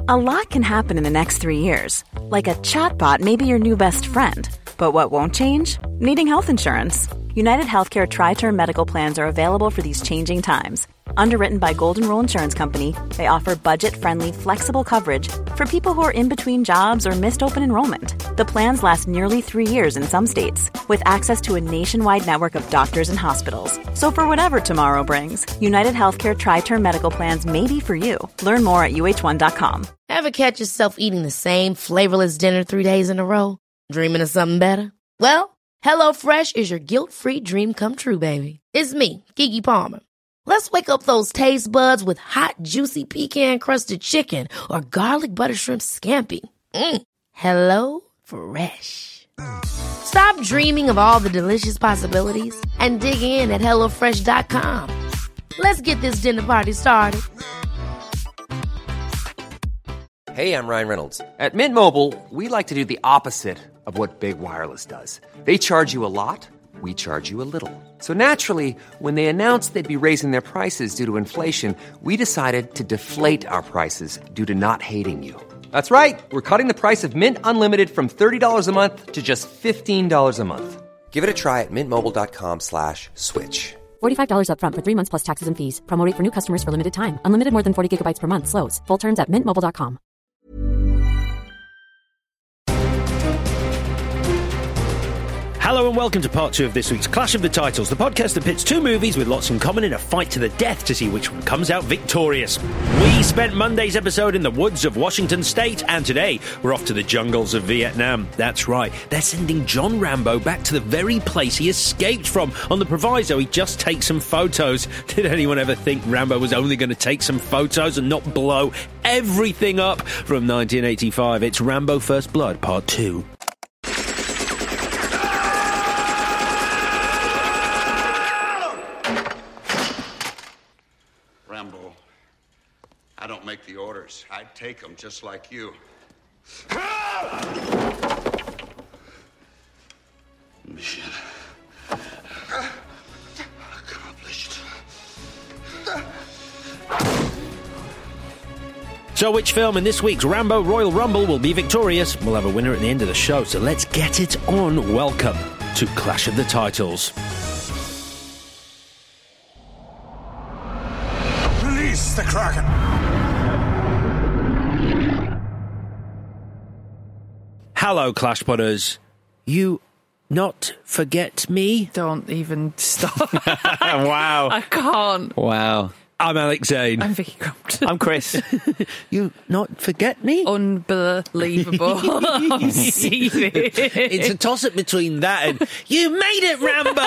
A lot can happen in the next 3 years. Like a chatbot may be your new best friend. But what won't change? Needing health insurance. United Healthcare Tri-Term Medical Plans are available for these changing times. Underwritten by Golden Rule Insurance Company, they offer budget-friendly, flexible coverage for people who are in between jobs or missed open enrollment. The plans last nearly 3 years in some states, with access to a nationwide network of doctors and hospitals. So for whatever tomorrow brings, United Healthcare Tri-Term Medical Plans may be for you. Learn more at uh1.com. Ever catch yourself eating the same flavorless dinner 3 days in a row? Dreaming of something better? Well, HelloFresh is your guilt-free dream come true, baby. It's me, Keke Palmer. Let's wake up those taste buds with hot, juicy pecan-crusted chicken or garlic butter shrimp scampi. Hello Fresh. Stop dreaming of all the delicious possibilities and dig in at HelloFresh.com. Let's get this dinner party started. Hey, I'm Ryan Reynolds. At Mint Mobile, we like to do the opposite of what Big Wireless does. They charge you a lot, we charge you a little. So naturally, when they announced they'd be raising their prices due to inflation, we decided to deflate our prices due to not hating you. That's right. We're cutting the price of Mint Unlimited from $30 a month to just $15 a month. Give it a try at mintmobile.com/switch. $45 up front for 3 months plus taxes and fees. Promo rate for new customers for limited time. Unlimited more than 40 gigabytes per month. Slows full terms at mintmobile.com. Hello and welcome to part 2 of this week's Clash of the Titles, the podcast that pits two movies with lots in common in a fight to the death to see which one comes out victorious. We spent Monday's episode in the woods of Washington State, and today we're off to the jungles of Vietnam. That's right, they're sending John Rambo back to the very place he escaped from on the proviso he just take some photos. Did anyone ever think Rambo was only going to take some photos and not blow everything up? From 1985, it's Rambo First Blood Part 2. I don't make the orders. I take them just like you. Mission accomplished. So which film in this week's Rambo Royal Rumble will be victorious? We'll have a winner at the end of the show, so let's get it on. Welcome to Clash of the Titles. Release the Kraken! Hello, Clash Podders. You not forget me? Don't even stop. Wow. I can't. Wow. I'm Alex Zane. I'm Vicky Crompton. I'm Chris. You not forget me? Unbelievable. I'm seething. It's a toss-up between that and you made it,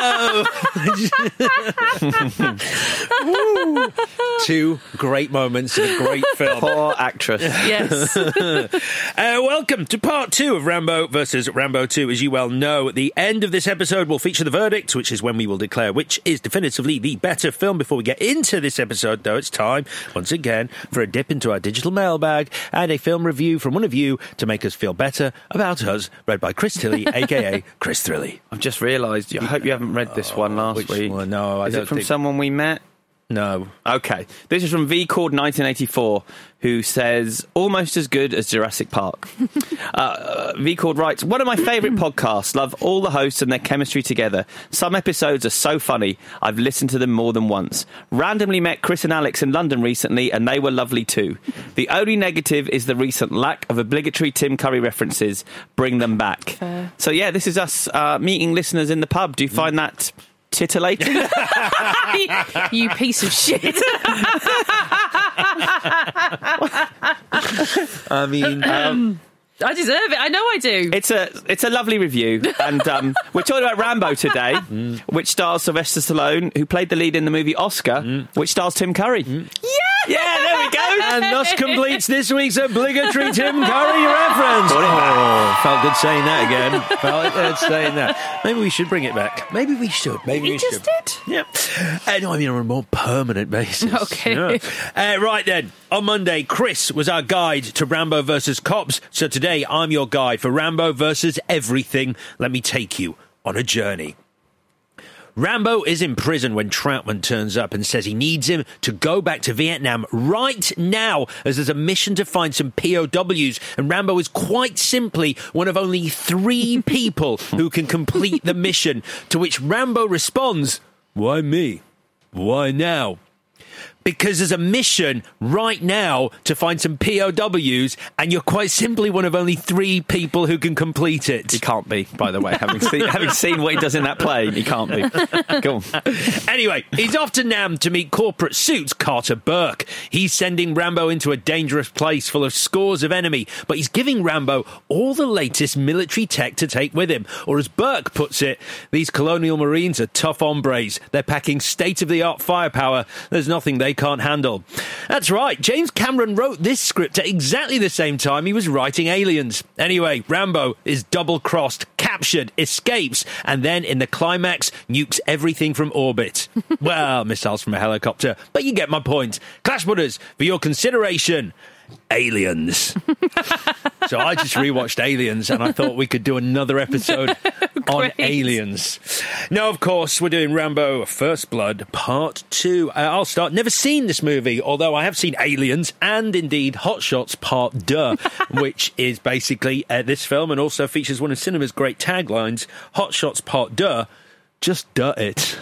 Rambo! Two great moments in a great film. Poor actress. Yes. Welcome to part 2 of Rambo versus Rambo 2. As you well know, at the end of this episode will feature the verdict, which is when we will declare which is definitively the better film. Before we get into this episode, though, it's time, once again, for a dip into our digital mailbag and a film review from one of you to make us feel better about us, read by Chris Tilley, a.k.a. Chris Thrilley. I've just realised, I hope you haven't read this one last week. One? No, I is don't it from think... someone we met? No. Okay. This is from VCord1984, who says, almost as good as Jurassic Park. VCord writes, one of my favourite podcasts. Love all the hosts and their chemistry together. Some episodes are so funny. I've listened to them more than once. Randomly met Chris and Alex in London recently, and they were lovely too. The only negative is the recent lack of obligatory Tim Curry references. Bring them back. Fair. So yeah, this is us meeting listeners in the pub. Do you find that titillating? You piece of shit. I mean... I deserve it. I know I do. It's a lovely review, and we're talking about Rambo today, which stars Sylvester Stallone, who played the lead in the movie Oscar, which stars Tim Curry. Yeah, there we go. And thus completes this week's obligatory Tim Curry reference. Oh, felt good saying that again. Felt good saying that. Maybe we should bring it back. Maybe we should. Maybe we should. did. Yeah. No, I mean on a more permanent basis. Okay. Yeah. Right then. On Monday, Chris was our guide to Rambo versus Cops. So today, I'm your guide for Rambo versus Everything. Let me take you on a journey. Rambo is in prison when Troutman turns up and says he needs him to go back to Vietnam right now, as there's a mission to find some POWs, and Rambo is quite simply one of only 3 people who can complete the mission, to which Rambo responds, "Why me? Why now?" Because there's a mission right now to find some POWs, and you're quite simply one of only 3 people who can complete it. He can't be, by the way. Having seen what he does in that plane, he can't be. Go on. Anyway, he's off to Nam to meet corporate suits Carter Burke. He's sending Rambo into a dangerous place full of scores of enemy, but he's giving Rambo all the latest military tech to take with him. Or as Burke puts it, these colonial marines are tough hombres. They're packing state-of-the-art firepower. There's nothing they can't handle. That's right, James Cameron wrote this script at exactly the same time he was writing Aliens. Anyway, Rambo is double-crossed, captured, escapes, and then in the climax nukes everything from orbit. Well, missiles from a helicopter, but you get my point. Clash Butters, for your consideration, Aliens. So I just rewatched Aliens and I thought we could do another episode on Aliens. Now, of course, we're doing Rambo First Blood Part 2. I'll start. Never seen this movie, although I have seen Aliens and indeed Hot Shots Part 2, which is basically this film and also features one of cinema's great taglines, Hot Shots Part 2, just do it.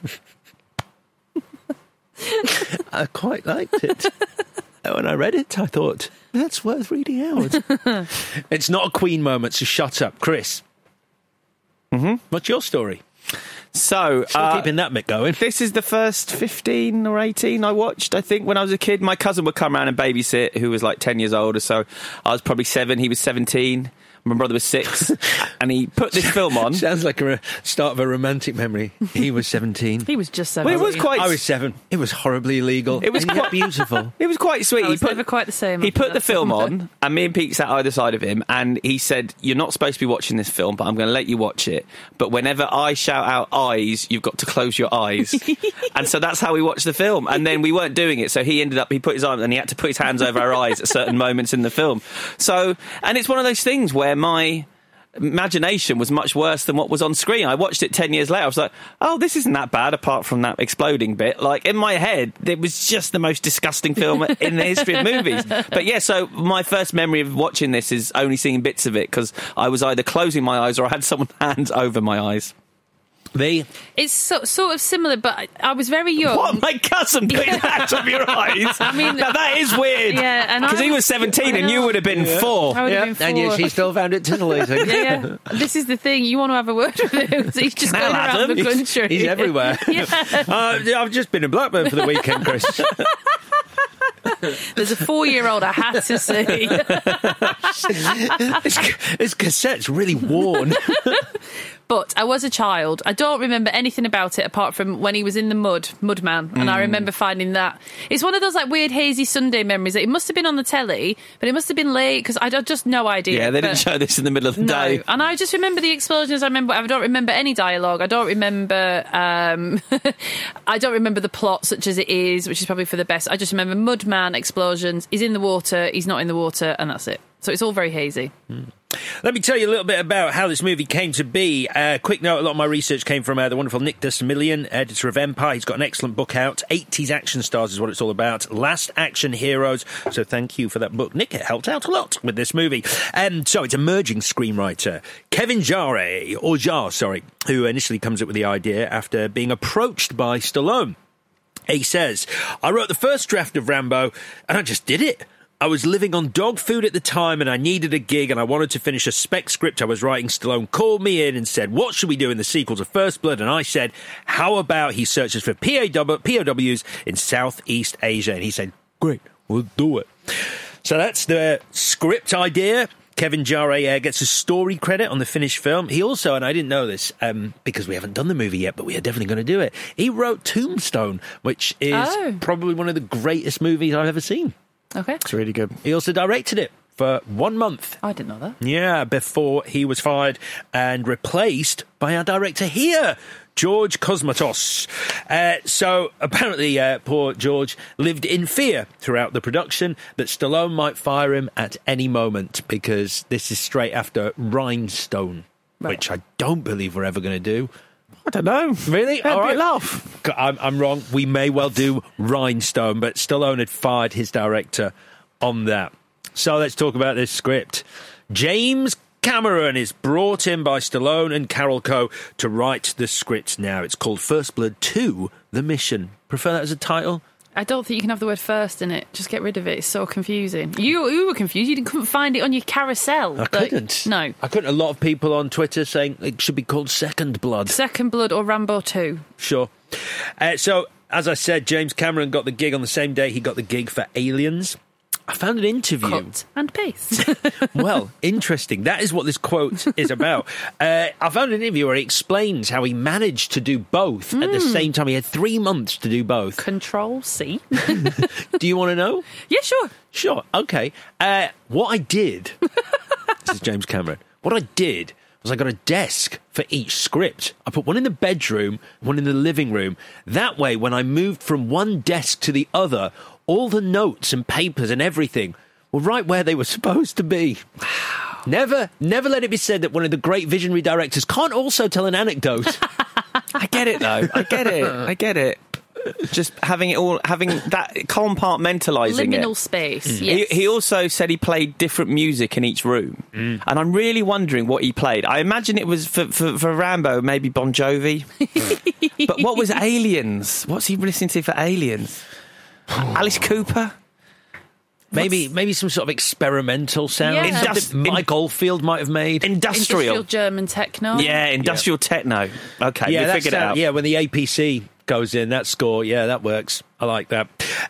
I quite liked it. When I read it, I thought, that's worth reading out. It's not a Queen moment, so shut up. Chris, what's your story? So, Still keeping that bit going. This is the first 15 or 18 I watched, I think, when I was a kid. My cousin would come around and babysit, who was like 10 years older, so I was probably 7, he was 17. My brother was 6, and he put this film on. Sounds like a start of a romantic memory. He was 17. He was just 17. Well, it was quite. I was 7. It was horribly illegal. It was quite beautiful. It was quite sweet. I was never quite the same. He put after the that. film on, and me and Pete sat either side of him, and he said, "You're not supposed to be watching this film, but I'm going to let you watch it. But whenever I shout out eyes, you've got to close your eyes." And so that's how we watched the film. And then we weren't doing it, so he put his arm, and he had to put his hands over our eyes at certain moments in the film. So, and it's one of those things where my imagination was much worse than what was on screen. I watched it 10 years later. I was like, oh, this isn't that bad apart from that exploding bit. Like, in my head, it was just the most disgusting film in the history of movies. But yeah, so my first memory of watching this is only seeing bits of it because I was either closing my eyes or I had someone's hands over my eyes. It's sort of similar, but I was very young. What? My cousin put his hands over your eyes? I mean, now that is weird. Yeah, because he was 17 and you would have been 4. I would have been 4. And yet she still found it titillating. Yeah. This is the thing. You want to have a word with him. He's just going around the country. He's everywhere. I've just been in Blackburn for the weekend, Chris. There's a 4-year-old I had to see. His cassette's really worn. But I was a child. I don't remember anything about it apart from when he was in the Mudman, and I remember finding that. It's one of those like weird hazy Sunday memories. That it must have been on the telly, but it must have been late because I just no idea. Yeah, they didn't show this in the middle of the day. And I just remember the explosions. I don't remember any dialogue. I don't remember. I don't remember the plot such as it is, which is probably for the best. I just remember Mudman explosions. He's in the water. He's not in the water, and that's it. So it's all very hazy. Let me tell you a little bit about how this movie came to be. Quick note, a lot of my research came from the wonderful Nick D'Simillion, editor of Empire. He's got an excellent book out. 80s Action Stars is what it's all about. Last Action Heroes. So thank you for that book, Nick. It helped out a lot with this movie. So it's emerging screenwriter Kevin Jarre, who initially comes up with the idea after being approached by Stallone. He says, I wrote the first draft of Rambo and I just did it. I was living on dog food at the time and I needed a gig and I wanted to finish a spec script I was writing. Stallone called me in and said, what should we do in the sequel to First Blood? And I said, how about he searches for POWs in Southeast Asia? And he said, great, we'll do it. So that's the script idea. Kevin Jarre gets a story credit on the finished film. He also, and I didn't know this because we haven't done the movie yet, but we are definitely going to do it. He wrote Tombstone, which is probably one of the greatest movies I've ever seen. Okay. It's really good. He also directed it for 1 month. I didn't know that. Yeah, before he was fired and replaced by our director here, George Cosmatos. So apparently poor George lived in fear throughout the production that Stallone might fire him at any moment because this is straight after Rhinestone, which I don't believe we're ever going to do. I don't know. Really? All right. Laugh. I'm wrong. We may well do Rhinestone, but Stallone had fired his director on that. So let's talk about this script. James Cameron is brought in by Stallone and Carol Coe to write the script now. It's called First Blood 2, The Mission. Prefer that as a title? I don't think you can have the word first in it. Just get rid of it. It's so confusing. You were confused. You couldn't find it on your carousel. I couldn't. No. I couldn't. A lot of people on Twitter saying it should be called Second Blood. Second Blood or Rambo 2. Sure. So, as I said, James Cameron got the gig on the same day he got the gig for Aliens. I found an interview. Cut and paste. Well, interesting. That is what this quote is about. I found an interview where he explains how he managed to do both at the same time. He had 3 months to do both. Control C. Do you want to know? Yeah, sure. Sure. Okay. What I did, this is James Cameron, what I did was I got a desk for each script. I put one in the bedroom, one in the living room. That way, when I moved from one desk to the other, all the notes and papers and everything were right where they were supposed to be. Never let it be said that one of the great visionary directors can't also tell an anecdote. I get it, though. I get it. Just having it all, having that, compartmentalising it. Liminal space, yes. He also said he played different music in each room. And I'm really wondering what he played. I imagine it was for Rambo, maybe Bon Jovi. But what was Aliens? What's he listening to for Aliens? Alice Cooper? Maybe some sort of experimental sound. Yeah. Mike Oldfield might have made. Industrial German techno. Yeah, industrial techno. Okay, we figured it out. Yeah, when the APC goes in, that score, yeah, that works. I like that.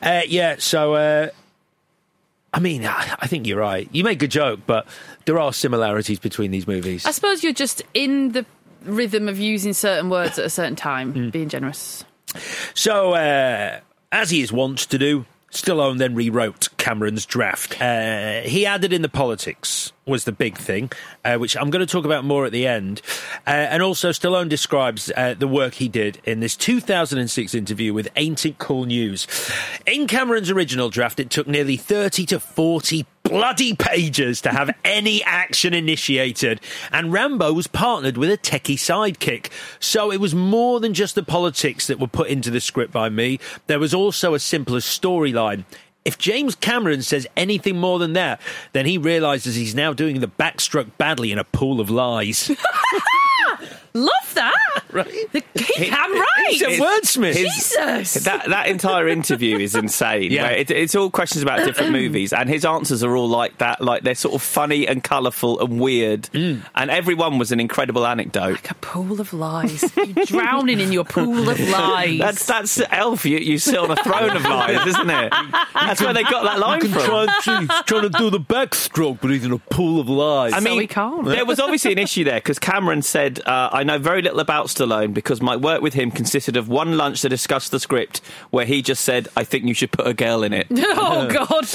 I mean, I think you're right. You make a joke, but there are similarities between these movies. I suppose you're just in the rhythm of using certain words at a certain time, being generous. So, as he is wont to do, Stallone then rewrote Cameron's draft. He added in the politics was the big thing, which I'm going to talk about more at the end. And also, Stallone describes the work he did in this 2006 interview with Ain't It Cool News. In Cameron's original draft, it took nearly 30 to 40 bloody pages to have any action initiated, and Rambo was partnered with a techie sidekick. So it was more than just the politics that were put into the script by me. There was also a simpler storyline. If James Cameron says anything more than that, then he realises he's now doing the backstroke badly in a pool of lies. Love that. Right? I'm right. He's a wordsmith. Jesus. That entire interview is insane. Yeah. Where it's all questions about different movies, and his answers are all like that. Like, they're sort of funny and colourful and weird. And every one was an incredible anecdote. Like a pool of lies. You're drowning in your pool of lies. That's Elf. You sit on a throne of lies, isn't it? That's where they got that line from. Trying to do the backstroke, but he's in a pool of lies. I mean, So he can't. There was obviously an issue there because Cameron said, I know very little about Stallone because my work with him consisted of one lunch to discuss the script where he just said, I think you should put a girl in it. Oh, God.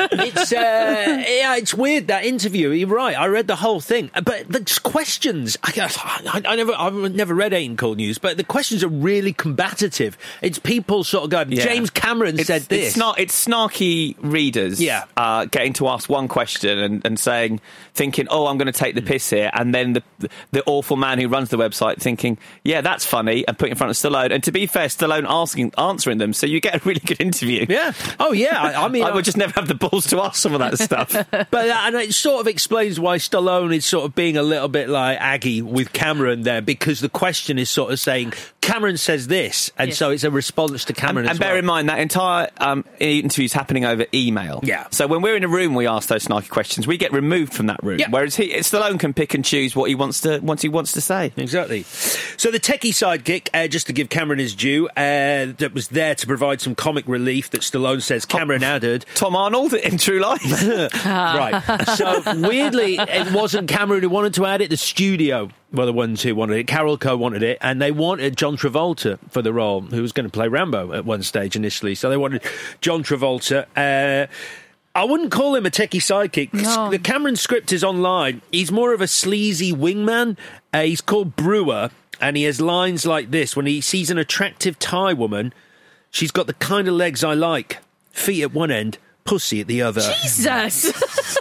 It's weird, that interview. You're right. I read the whole thing. But the questions, I've never read Ain't Cool News, but the questions are really combative. It's people sort of going, James Cameron said this. It's snarky readers getting to ask one question and thinking, oh, I'm going to take the piss here. And then the awful man who runs the website thinking, yeah, that's funny, and put it in front of Stallone. And to be fair, Stallone answering them, so you get a really good interview. Yeah. Oh, yeah. I mean, I would just never have the balls to ask some of that stuff. And it sort of explains why Stallone is sort of being a little bit like Aggie with Cameron there, because the question is sort of saying, Cameron says this, and so it's a response to Cameron and bear in mind, that entire interview is happening over email. Yeah. So when we're in a room, we ask those snarky questions. We get removed from that room. Yeah. Whereas Stallone can pick and choose what he wants to say. Exactly. So the techie sidekick, just to give Cameron his due, that was there to provide some comic relief that Stallone says Cameron added. Tom Arnold in True Life. Right. So weirdly, it wasn't Cameron who wanted to add it. The studio were the ones who wanted it. Carol Coe wanted it, and they wanted John Travolta for the role, who was going to play Rambo at one stage initially. So they wanted John Travolta. I wouldn't call him a techie sidekick. No. The Cameron script is online. He's more of a sleazy wingman. He's called Brewer, and he has lines like this. When he sees an attractive Thai woman, she's got the kind of legs I like. Feet at one end, pussy at the other. Jesus!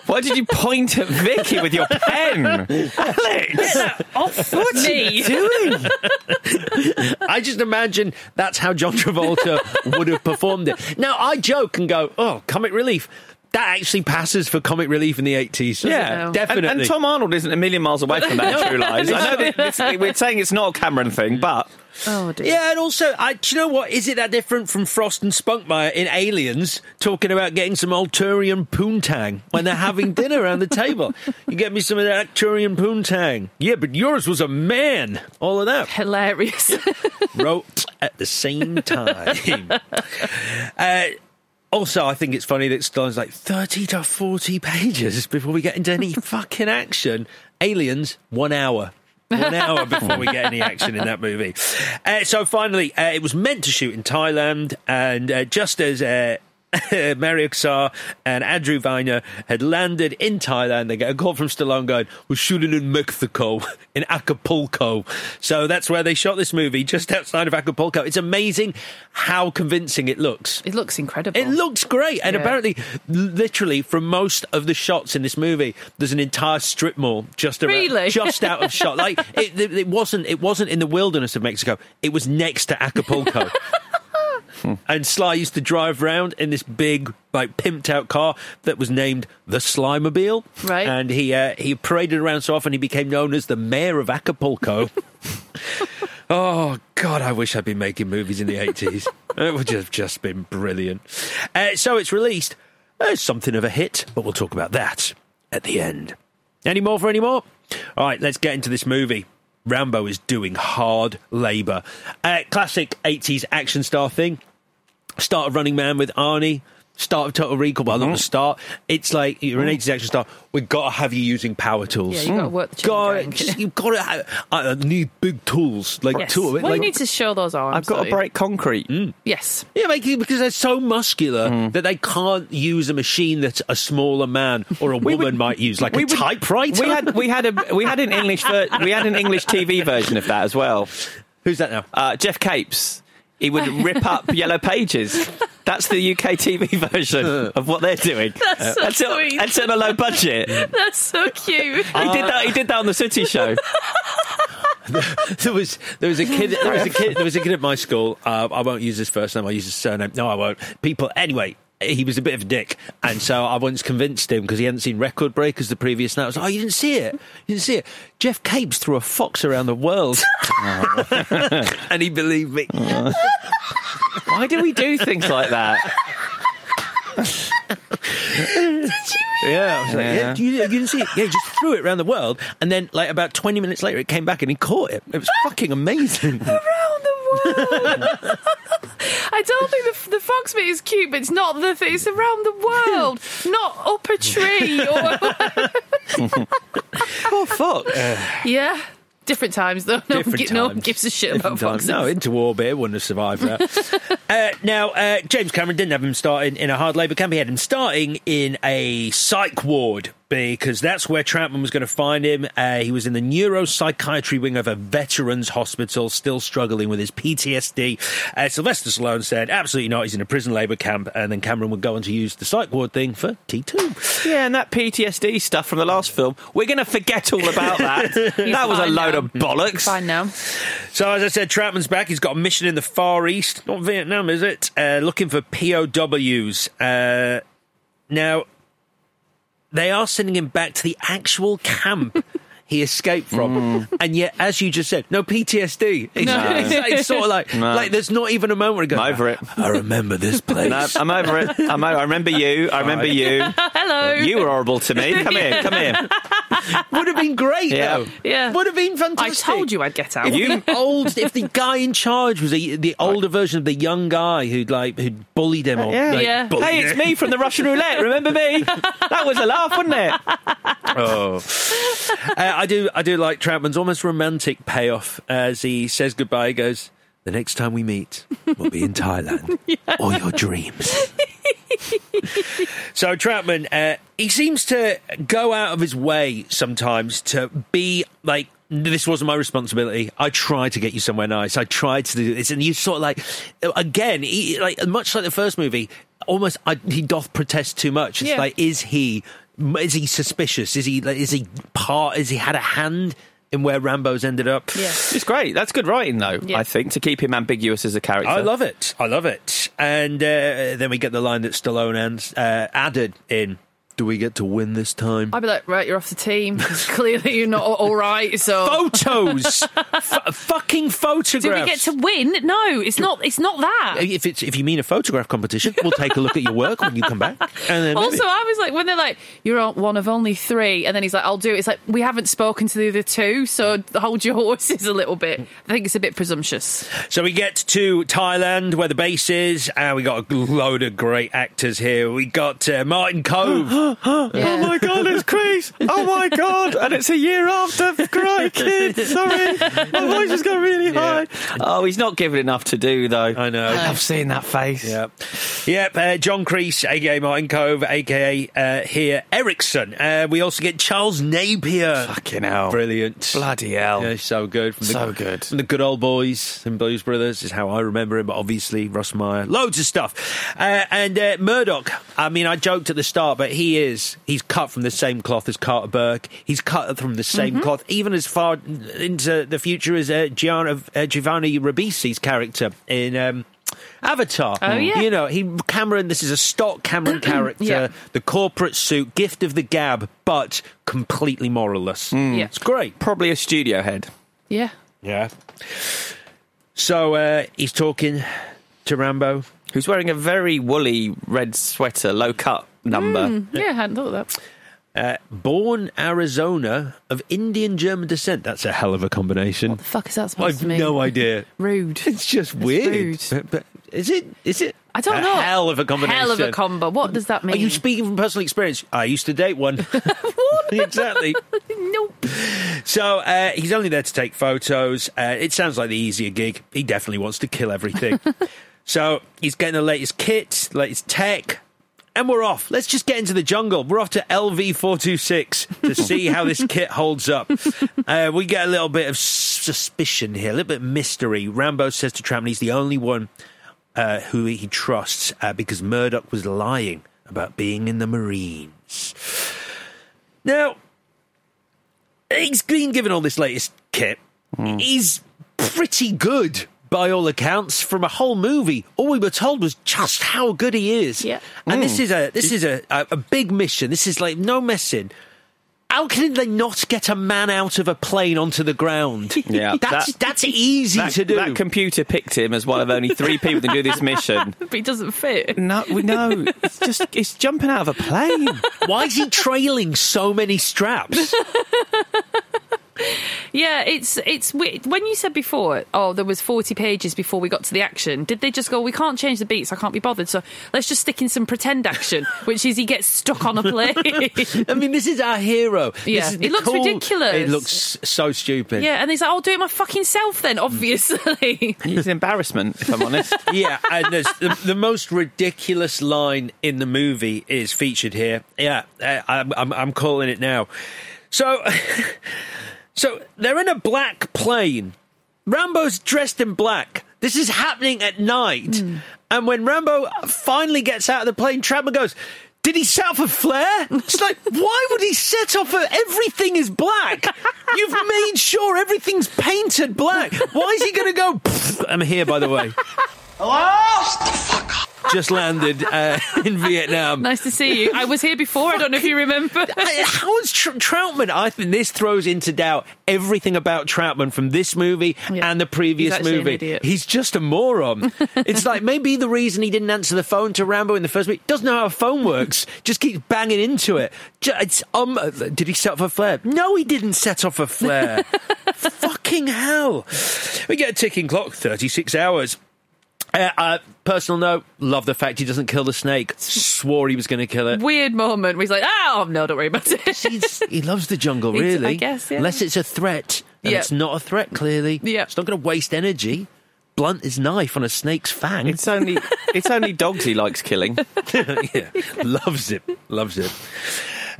Why did you point at Vicky with your pen? Alex! Off What's me. he doing? I just imagine that's how John Travolta would have performed it. Now, I joke and go, oh, comic relief. That actually passes for comic relief in the 80s. Yeah, know. definitely. And Tom Arnold isn't a million miles away from that, True Lies. I know that we're saying it's not a Cameron thing, but... Oh, dear. Yeah, and also, do you know what? Is it that different from Frost and Spunkmeyer in Aliens talking about getting some Alturian poontang when they're having dinner around the table? You get me some of that Alturian poontang. Yeah, but yours was a man. All of that. Hilarious. Wrote at the same time. Also, I think it's funny that Stallone's like 30 to 40 pages before we get into any fucking action. Aliens, 1 hour. 1 hour before we get any action in that movie. So finally, it was meant to shoot in Thailand, and just as Mario Kassar and Andrew Viner had landed in Thailand, they get a call from Stallone going, we're shooting in Mexico, in Acapulco. So that's where they shot this movie, just outside of Acapulco. It's amazing how convincing it looks. It looks incredible. It looks great. And apparently, literally, from most of the shots in this movie, there's an entire strip mall just around, Really? just out of shot. Like, it wasn't in the wilderness of Mexico. It was next to Acapulco. And Sly used to drive around in this big, like, pimped-out car that was named the Slymobile. Right. And he paraded around so often he became known as the mayor of Acapulco. Oh, God, I wish I'd been making movies in the 80s. It would have just been brilliant. So it's released. Something of a hit, but we'll talk about that at the end. Any more for any more? All right, let's get into this movie. Rambo is doing hard labour. Classic 80s action star thing. Start of Running Man with Arnie. Start of Total Recall, but not the start. It's like, you're an 80s action star. We've got to have you using power tools. Yeah, you've got to work the chain. You've got to have... I need big tools. Like, Yes. tool, Well, like, you need to show those arms. I've got don't to you? break concrete. Yes. Yeah, because they're so muscular that they can't use a machine that a smaller man or a woman might use, like a typewriter. We had an English TV version of that as well. Who's that now? Jeff Capes. He would rip up Yellow Pages. That's the UK TV version of what they're doing. That's so sweet. That's on a low budget. That's so cute. He did that on the City Show. There was a kid at my school. I won't use his first name. I'll use his surname. No, I won't. Anyway. He was a bit of a dick, and so I once convinced him, because he hadn't seen Record Breakers the previous night. I was like, oh, you didn't see it? You didn't see it? Jeff Capes threw a fox around the world. And he believed me. Why do we do things like that? Yeah, I was like, yeah. You didn't see it? Yeah, he just threw it around the world, and then, like, about 20 minutes later, it came back and he caught it. It was fucking amazing. Around the world. I don't think the fox bit is cute, but it's not the thing. It's around the world, not up a tree. Oh, fuck. Yeah. Different times, though. No one gives a shit about foxes. No, Into Orbit wouldn't have survived that. Now, James Cameron didn't have him starting in a hard labour camp. He had him starting in a psych ward, because that's where Troutman was going to find him. He was in the neuropsychiatry wing of a veterans hospital, still struggling with his PTSD. Sylvester Stallone said, absolutely not, he's in a prison labour camp, and then Cameron would go on to use the psych ward thing for T2. Yeah, and that PTSD stuff from the last film, we're going to forget all about that. That was a load of bollocks. Fine now. So, as I said, Troutman's back. He's got a mission in the Far East. Not Vietnam, is it? Looking for POWs. Now, they are sending him back to the actual camp he escaped from. And yet, as you just said, no PTSD. It's sort of like there's not even a moment where he goes, I'm over it. I remember this place. No, I'm over it. I remember you. You. Hello. You were horrible to me. Come here. Would have been great, though. Yeah. Would have been I fantastic. told you I'd get out. If the guy in charge was the older version of the young guy who'd bullied him. Or, Yeah. bullied Hey, it's him. me from the Russian roulette. Remember me? That was a laugh, wasn't it? Oh. I do like Troutman's almost romantic payoff as he says goodbye. He goes, the next time we meet, we'll be in Thailand. Or your dreams. So Troutman, he seems to go out of his way sometimes to be like, this wasn't my responsibility. I tried to get you somewhere nice. I tried to do this. And you sort of like, again, much like the first movie, almost he doth protest too much. It's like, is he Is he suspicious? Is he had a hand in where Rambo's ended up? Yeah. It's great. That's good writing, though, I think, to keep him ambiguous as a character. I love it. And then we get the line that Stallone added in. Do we get to win this time? I'd be like, right, you're off the team. Clearly you're not all right, so... Photos! Fucking photographs! Do we get to win? No, it's not that. If you mean a photograph competition, we'll take a look at your work when you come back. And then also, I was like, when they're like, you're one of only 3, and then he's like, I'll do it. It's like, we haven't spoken to the other 2, so hold your horses a little bit. I think it's a bit presumptuous. So we get to Thailand, where the base is, and we got a load of great actors here. We got Martin Cove. Oh my God, it's Chris! Oh my God, and it's a year after Karate Kid. Sorry, my voice has got really high. Oh, he's not given enough to do, though. I know. I've seen that face. Yep. John Kreese, aka Martin Cove, aka here Erickson. We also get Charles Napier. Fucking hell, brilliant! Bloody hell, yeah, so good. From the good old boys and Blues Brothers is how I remember him. But obviously Russ Meyer, loads of stuff. And Murdoch. I mean, I joked at the start, but he's cut from the same cloth as Carter Burke. He's cut from the same cloth, even as far into the future as Giovanni Ribisi's character in Avatar. Oh, yeah. You know, Cameron, this is a stock Cameron character, Yeah. the corporate suit, gift of the gab, but completely moralless. Yeah. It's great. Probably a studio head. Yeah. Yeah. So he's talking to Rambo, who's wearing a very woolly red sweater, low cut number. Yeah, I hadn't thought of that. Born Arizona of Indian German descent. That's a hell of a combination. What the fuck is that supposed to mean? I've no idea. Rude. It's just weird. rude. But is it? I don't know. Hell of a combination. Hell of a combo. What does that mean? Are you speaking from personal experience? I used to date one. What? Exactly. Nope. So he's only there to take photos. It sounds like the easier gig. He definitely wants to kill everything. So he's getting the latest kit, latest tech, and we're off. Let's just get into the jungle. We're off to LV-426 to see how this kit holds up. We get a little bit of suspicion here, a little bit of mystery. Rambo says to Trautman he's the only one who he trusts because Murdoch was lying about being in the Marines. Now, he's been given all this latest kit. He's pretty good, by all accounts, from a whole movie. All we were told was just how good he is. Yeah. And this is a big mission. This is like no messing. How can they not get a man out of a plane onto the ground? Yeah, that's easy to do. That computer picked him as one of only 3 people to do this mission. But he doesn't fit. No, it's jumping out of a plane. Why is he trailing so many straps? Yeah, it's weird. When you said before, there was 40 pages before we got to the action, did they just go, we can't change the beats, I can't be bothered, so let's just stick in some pretend action, which is he gets stuck on a plane. I mean, this is our hero. Yeah, it looks ridiculous. It looks so stupid. Yeah, and he's like, I'll do it my fucking self then, obviously. He's an embarrassment, if I'm honest. Yeah, and there's the most ridiculous line in the movie is featured here. Yeah, I'm calling it now. So they're in a black plane. Rambo's dressed in black. This is happening at night. And when Rambo finally gets out of the plane, Trautman goes, did he set off a flare? It's like, why would he set off everything is black? You've made sure everything's painted black. Why is he going to go, I'm here, by the way. Hello? Just landed in Vietnam. Nice to see you. I was here before. I don't know if you remember. How is Trautman? I think this throws into doubt everything about Trautman from this movie and the previous He's movie. an idiot. He's just a moron. It's like maybe the reason he didn't answer the phone to Rambo in the first movie, doesn't know how a phone works, just keeps banging into it. Did he set off a flare? No, he didn't set off a flare. Fucking hell. We get a ticking clock, 36 hours. Personal note, love the fact he doesn't kill the snake. Swore he was going to kill it. Weird moment where he's like, no, don't worry about it. He loves the jungle, really. I guess, yeah. Unless it's a threat. And it's not a threat, clearly. Yeah. It's not going to waste energy. Blunt his knife on a snake's fang. It's only dogs he likes killing. Yeah, loves it.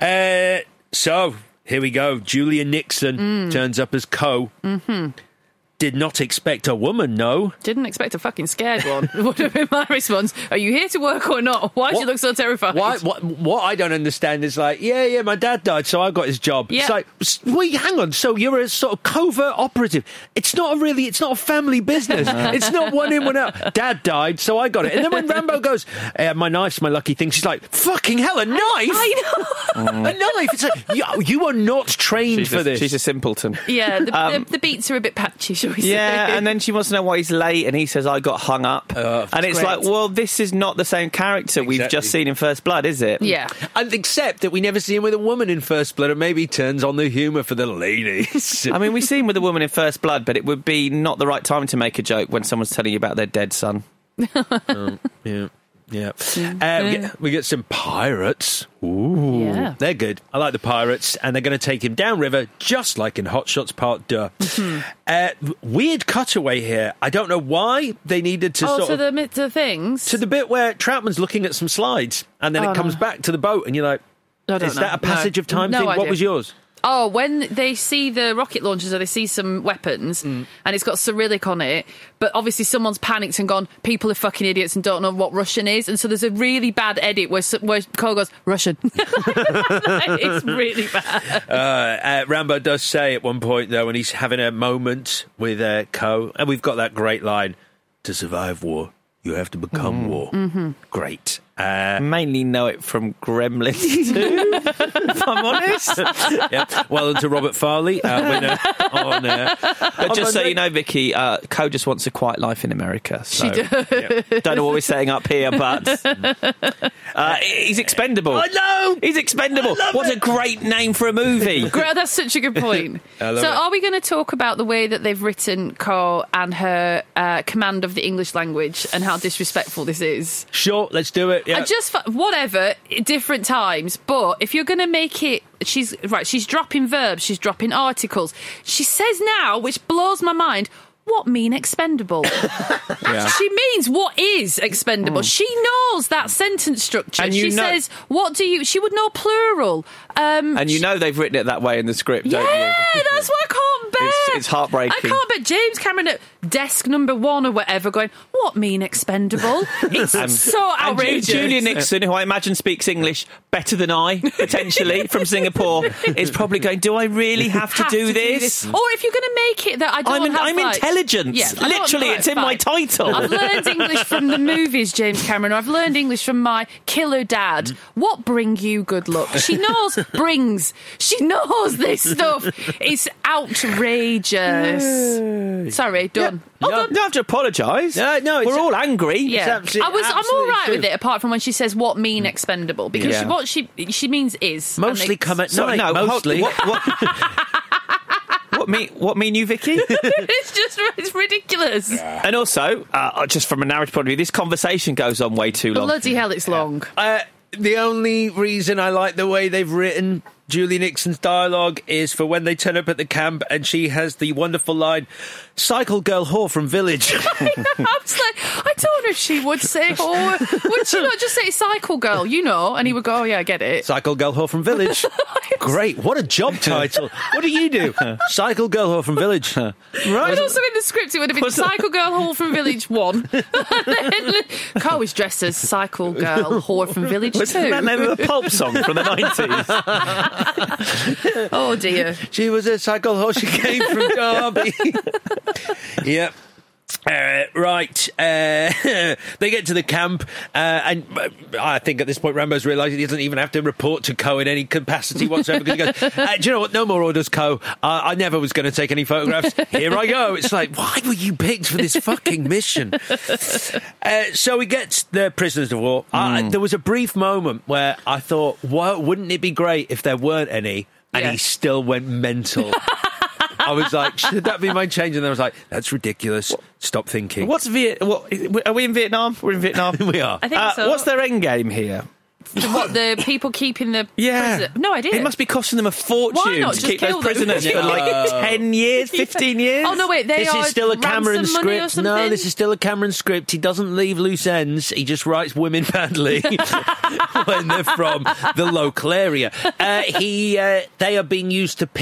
So, here we go. Julian Nixon turns up as Co. Did not expect a woman, no. Didn't expect a fucking scared one. Would have been my response. Are you here to work or not? Why do you look so terrified? What I don't understand is like, yeah, my dad died, so I got his job. Yeah. It's like, wait, hang on, so you're a sort of covert operative. It's not a family business. It's not one in, one out. Dad died, so I got it. And then when Rambo goes, my knife's my lucky thing, she's like, fucking hell, a knife? I know. A knife? It's like, you are not trained for this. She's a simpleton. Yeah, the beats are a bit patchy, shall we say. Yeah, and then she wants to know why he's late, and he says, I got hung up. And it's great. like, well, this is not the same character we've just seen in First Blood, is it? Yeah. And except that we never see him with a woman in First Blood, and maybe he turns on the humour for the ladies. I mean, we see him with a woman in First Blood, but it would be not the right time to make a joke when someone's telling you about their dead son. Yeah. We get some pirates. Ooh. Yeah. They're good. I like the pirates, and they're going to take him downriver, just like in Hot Shots Part 2. Weird cutaway here. I don't know why they needed to the things? to the bit where Troutman's looking at some slides, and then it comes back to the boat, and you're like, is that a passage of time thing? What was yours? Oh, when they see the rocket launchers or they see some weapons and it's got Cyrillic on it, but obviously someone's panicked and gone, people are fucking idiots and don't know what Russian is. And so there's a really bad edit where Cole goes, Russian. It's really bad. Rambo does say at one point, though, when he's having a moment with Ko, and we've got that great line, to survive war, you have to become war. Mm-hmm. Great. Mainly know it from Gremlins 2, if I'm honest. Yeah. Well done to Robert Farley, winner on... But just so you know, Vicky, Ko just wants a quiet life in America. So, She does. Don't know what we're setting up here, but he's expendable. I know! He's expendable. What a great name for a movie. Great, that's such a good point. So are we going to talk about the way that they've written Ko and her command of the English language and how disrespectful this is? Sure, let's do it. Yeah. And just whatever, different times. But if you're going to make it, she's dropping verbs, she's dropping articles. She says now, which blows my mind, what mean expendable? She means what is expendable. She knows that sentence structure. And she says, what do you... She would know plural. And you know they've written it that way in the script, don't you? Yeah, that's what I can't bear. It's heartbreaking. I can't bear James Cameron at desk number 1 or whatever going, what mean expendable? It's so outrageous. And Julia Nixon, who I imagine speaks English better than I, potentially, from Singapore, is probably going, do I really have to do this? Or if you're going to make it that I don't have... I'm intelligent. Yeah, literally, it's in my title. I've learned English from the movies, James Cameron. I've learned English from my killer dad. What bring you good luck? She knows brings. She knows this stuff. It's outrageous. Sorry, done. You don't have to apologise. No, we're all angry. Yeah, I'm all right with it. Apart from when she says what mean expendable, because what she means is mostly come at night. No, mostly. What mean you, Vicky? It's ridiculous. Yeah. And also, just from a narrative point of view, this conversation goes on way too long. Bloody hell, it's long. The only reason I like the way they've written Julie Nixon's dialogue is for when they turn up at the camp and she has the wonderful line, cycle girl whore from Village. I was like, I don't know if she would say whore. Would she not just say cycle girl, you know? And he would go, oh, yeah, I get it. Cycle girl whore from Village. Great. What a job title. What do you do? Cycle girl whore from Village. Right. But also in the script, it would have been cycle girl whore from Village 1. And then Carl was dressed as cycle girl whore from Village 2. Wasn't that name of a pulp song from the 90s? Oh dear. She was a cycle horse. She came from Derby. Yep. Right. They get to the camp, and I think at this point Rambo's realised he doesn't even have to report to Ko in any capacity whatsoever, because he goes, do you know what? No more orders, Ko. I never was going to take any photographs. Here I go. It's like, why were you picked for this fucking mission? So we get the prisoners of war. There was a brief moment where I thought, wouldn't it be great if there weren't any? And he still went mental. I was like, should that be my change? And I was like, that's ridiculous. Stop thinking. Are we in Vietnam? We're in Vietnam. We are. I think so. What's their end game here? What, the people keeping the prison? No idea. It must be costing them a fortune to keep those prisoners for like 10 years, 15 years. Oh, no, wait, this is still a Cameron script. No, this is still a Cameron script. He doesn't leave loose ends. He just writes women badly when they're from the local area. They are being used to pick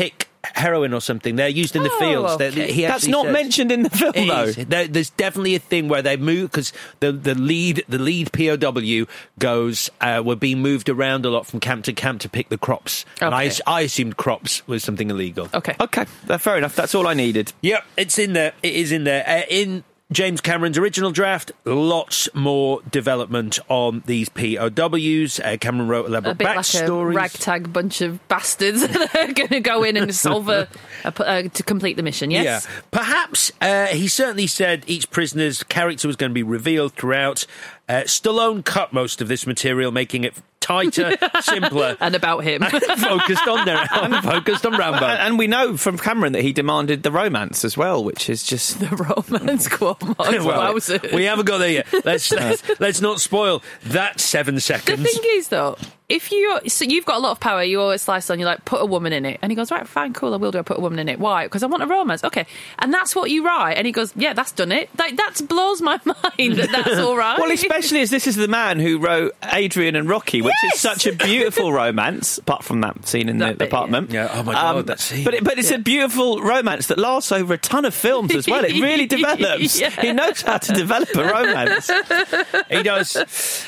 heroin or something. They're used in the fields. Okay. That's not mentioned in the film, though. There's definitely a thing where they move because the lead POW goes. We're being moved around a lot from camp to pick the crops. And I assumed crops was something illegal. Okay, fair enough. That's all I needed. Yep, it's in there. It is in there. In James Cameron's original draft, lots more development on these POWs. Cameron wrote elaborate backstories. Like a ragtag bunch of bastards that are going to go in and solve to complete the mission, yes? Yeah. Perhaps, he certainly said each prisoner's character was going to be revealed throughout. Stallone cut most of this material, making it tighter, simpler. And about him. focused on Rambo. And we know from Cameron that he demanded the romance as well, which is just... The romance, Wowzers. We haven't got there yet. Let's not spoil that 7 seconds. The thing is, though, if you've got a lot of power, you always slice on, you're like, put a woman in it. And he goes, right, fine, cool, I will do, I put a woman in it. Why? Because I want a romance. Okay. And that's what you write. And he goes, yeah, that's done it. Like, that blows my mind that that's all right. Well, especially as this is the man who wrote Adrian and Rocky, which is such a beautiful romance, apart from that scene in the apartment. Yeah, oh my God, that scene. But it's a beautiful romance that lasts over a ton of films as well. It really develops. Yeah. He knows how to develop a romance. He does.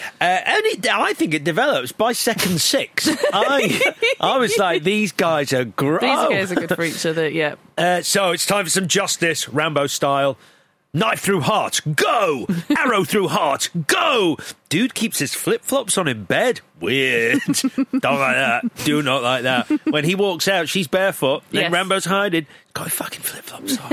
I think it develops by second 6. I was like, these guys are great. These guys are good for each other, yeah. So it's time for some justice, Rambo style. Knife through heart, go! Arrow through heart, go! Dude keeps his flip-flops on in bed. Weird. Don't like that. Do not like that. When he walks out, she's barefoot. Then Rambo's hiding. Got his fucking flip-flops on.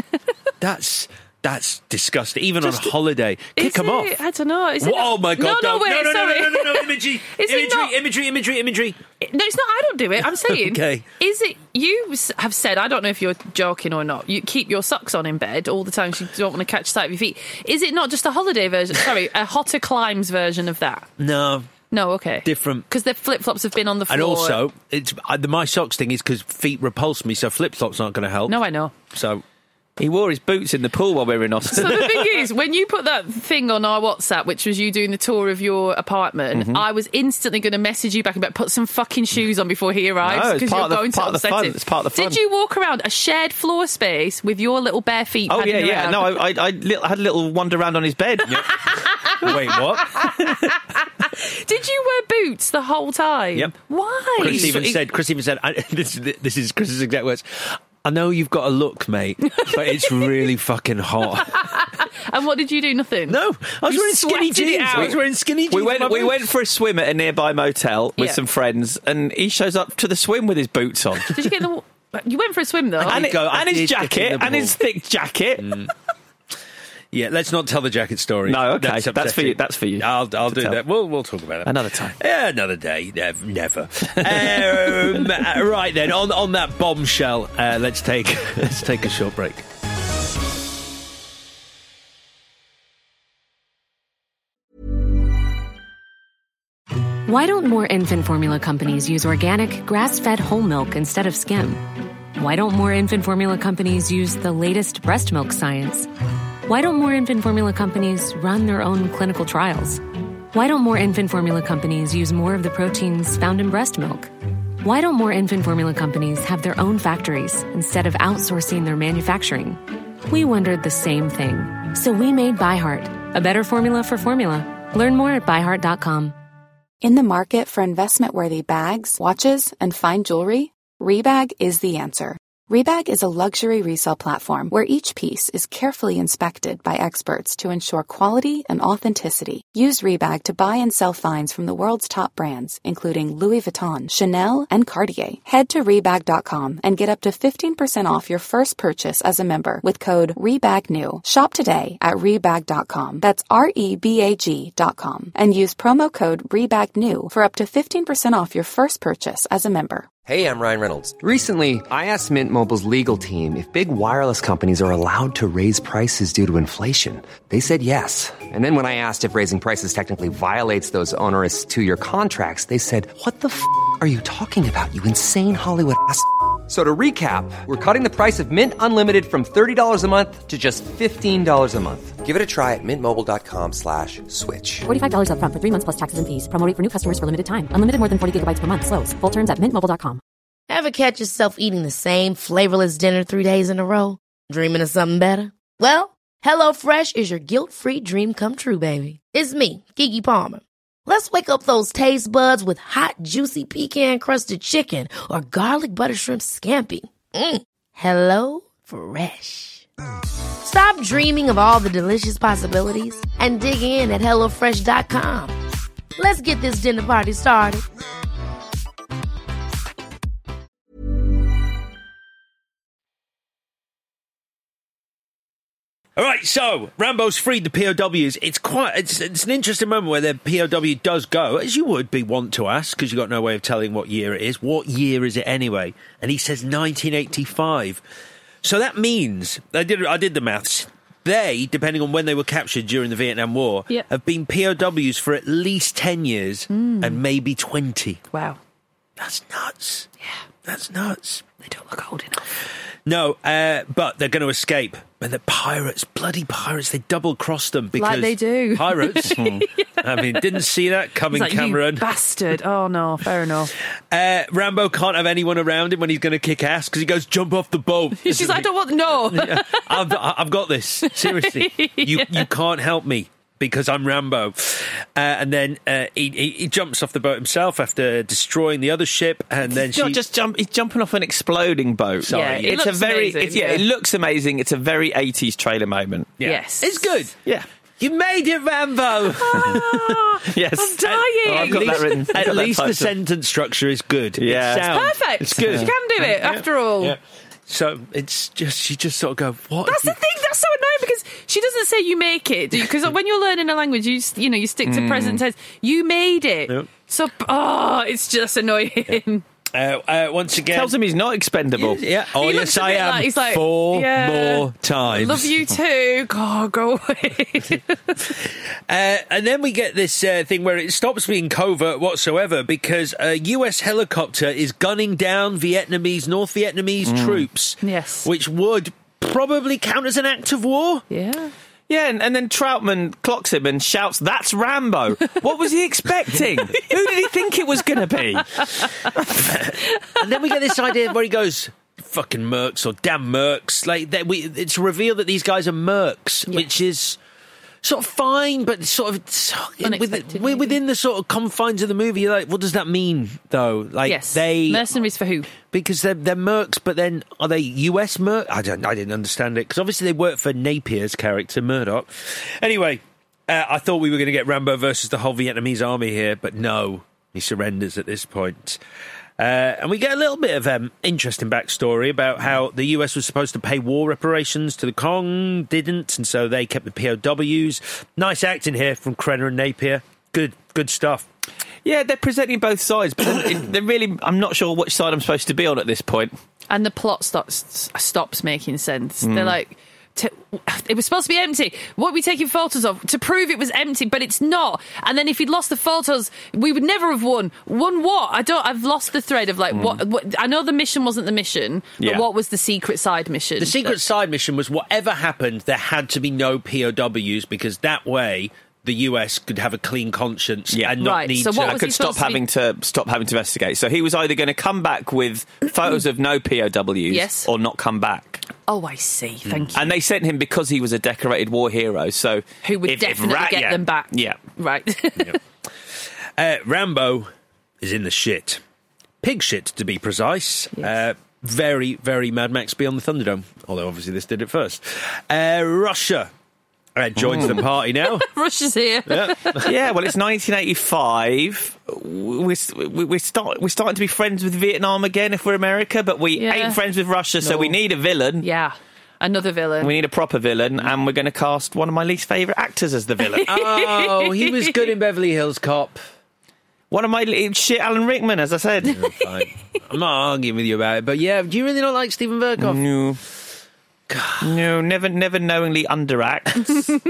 That's disgusting. Even on holiday. Kick him off. I don't know. Oh my God. No, wait, sorry. No. Imagery. Imagery. No, it's not. I don't do it. I'm saying. Okay. Is it, you have said, I don't know if you're joking or not, you keep your socks on in bed all the time so you don't want to catch sight of your feet. Is it not just a holiday version? Sorry, a hotter climes version of that? No. No, okay. Different. Because the flip-flops have been on the floor. And also, it's my socks thing is because feet repulse me, so flip-flops aren't going to help. No, I know. So... He wore his boots in the pool while we were in Austin. So the thing is, when you put that thing on our WhatsApp, which was you doing the tour of your apartment, I was instantly going to message you back and be like, put some fucking shoes on before he arrives because you're going to upset him. It's part of the fun. Did you walk around a shared floor space with your little bare feet? Oh, yeah, around? yeah. No, I had a little wander around on his bed. Wait, what? Did you wear boots the whole time? Yep. Why? Chris even said, this is Chris's exact words. I know you've got a look, mate, but it's really fucking hot. And what did you do? Nothing? No, I was wearing skinny jeans. We went for a swim at a nearby motel with some friends, and he shows up to the swim with his boots on. Did you get in the... You went for a swim, though. And his jacket, and his thick jacket. Yeah, let's not tell the jacket story. No, okay, that's for you. That's for you. I'll do that. We'll talk about it another time. Yeah, another day. Never. Right then, on that bombshell, let's take a short break. Why don't more infant formula companies use organic, grass-fed whole milk instead of skim? Why don't more infant formula companies use the latest breast milk science? Why don't more infant formula companies run their own clinical trials? Why don't more infant formula companies use more of the proteins found in breast milk? Why don't more infant formula companies have their own factories instead of outsourcing their manufacturing? We wondered the same thing. So we made ByHeart, a better formula for formula. Learn more at byheart.com. In the market for investment-worthy bags, watches, and fine jewelry, Rebag is the answer. Rebag is a luxury resale platform where each piece is carefully inspected by experts to ensure quality and authenticity. Use Rebag to buy and sell finds from the world's top brands, including Louis Vuitton, Chanel, and Cartier. Head to Rebag.com and get up to 15% off your first purchase as a member with code REBAGNEW. Shop today at Rebag.com. That's REBAG.com. And use promo code REBAGNEW for up to 15% off your first purchase as a member. Hey, I'm Ryan Reynolds. Recently, I asked Mint Mobile's legal team if big wireless companies are allowed to raise prices due to inflation. They said yes. And then when I asked if raising prices technically violates those onerous 2-year contracts, they said, "What the f*** are you talking about, you insane Hollywood ass?" So to recap, we're cutting the price of Mint Unlimited from $30 a month to just $15 a month. Give it a try at mintmobile.com/switch. $45 up front for 3 months plus taxes and fees. Promo rate for new customers for limited time. Unlimited more than 40 gigabytes per month. Slows full terms at mintmobile.com. Ever catch yourself eating the same flavorless dinner 3 days in a row? Dreaming of something better? Well, HelloFresh is your guilt-free dream come true, baby. It's me, Keke Palmer. Let's wake up those taste buds with hot, juicy pecan-crusted chicken or garlic butter shrimp scampi. Hello Fresh. Stop dreaming of all the delicious possibilities and dig in at HelloFresh.com. Let's get this dinner party started. All right, so Rambo's freed the POWs. It's an interesting moment where the POW does go, as you would want to ask, because you've got no way of telling what year it is. What year is it anyway? And he says 1985. So that means, I did the maths. They, depending on when they were captured during the Vietnam War, have been POWs for at least 10 years and maybe 20. Wow. That's nuts. Yeah. That's nuts. They don't look old enough. No, but they're going to escape. And the pirates, bloody pirates, they double-crossed them because... Like they do. Pirates. I mean, didn't see that coming, like, Cameron. You bastard. Oh, no, fair enough. Rambo can't have anyone around him when he's going to kick ass because he goes, jump off the boat. She's like, I don't want... No. Yeah, I've got this. Seriously. You can't help me because I'm Rambo. And then he jumps off the boat himself after destroying the other ship, and then he's jumping off an exploding boat. Sorry. Yeah, it's a very amazing, it looks amazing. It's a very 80s trailer moment. Yeah. Yes. It's good. Yeah. You made it, Rambo! Yes. I'm dying! I've got that written. At least the sentence structure is good. Yeah. It's perfect. It's good. You can do it, after all. Yeah. So it's just, she just sort of go, what? That's the thing, that's so annoying because she doesn't say you make it, because when you're learning a language, you stick to present tense. You made it. Yep. So, it's just annoying. Once again... Tells him he's not expendable. Yeah. Oh, He yes, looks a I bit am. like- he's like, Four yeah. more times. Love you too. God, go away. And then we get this thing where it stops being covert whatsoever because a US helicopter is gunning down North Vietnamese troops. Yes. Which would probably count as an act of war. Yeah. Yeah, and then Troutman clocks him and shouts, "That's Rambo." What was he expecting? Who did he think it was going to be? And then we get this idea where he goes, fucking mercs or damn mercs. Like, it's revealed that these guys are mercs, which is sort of fine, but sort of within the sort of confines of the movie. You're like, what does that mean, though? Like, Yes. they Mercenaries for who? because they're mercs, but then are they US mercs? I didn't understand it because obviously they work for Napier's character Murdoch. Anyway, I thought we were going to get Rambo versus the whole Vietnamese army here, but no, he surrenders at this point. And we get a little bit of interesting backstory about how the US was supposed to pay war reparations to the Kong, didn't, and so they kept the POWs. Nice acting here from Krenner and Napier. Good stuff. Yeah, they're presenting both sides, but they're really... I'm not sure which side I'm supposed to be on at this point. And the plot stops making sense. They're like... it was supposed to be empty. What are we taking photos of? To prove it was empty, but it's not. And then if he'd lost the photos, we would never have won. Won what? I've lost the thread of what I know the mission wasn't the mission, but what was the secret side mission? The secret side mission was whatever happened, there had to be no POWs because that way the US could have a clean conscience and not need so to... what was he stop having to investigate. So he was either going to come back with photos of no POWs or not come back. Oh, I see. Thank you. And they sent him because he was a decorated war hero. So who would definitely get them back? Yeah, right. Rambo is in the shit. Pig shit, to be precise. Yes. Very, very Mad Max Beyond the Thunderdome. Although obviously this did it first. Russia joins the party now. Russia's here. Yeah, well, it's 1985. We're starting to be friends with Vietnam again if we're America, but we ain't friends with Russia, so we need a villain. Yeah, another villain. We need a proper villain, and we're going to cast one of my least favourite actors as the villain. Oh, he was good in Beverly Hills Cop. One of my shit, Alan Rickman, as I said. Fine. I'm not arguing with you about it, but yeah, do you really not like Steven Berkoff? No. God. No, never knowingly underacts.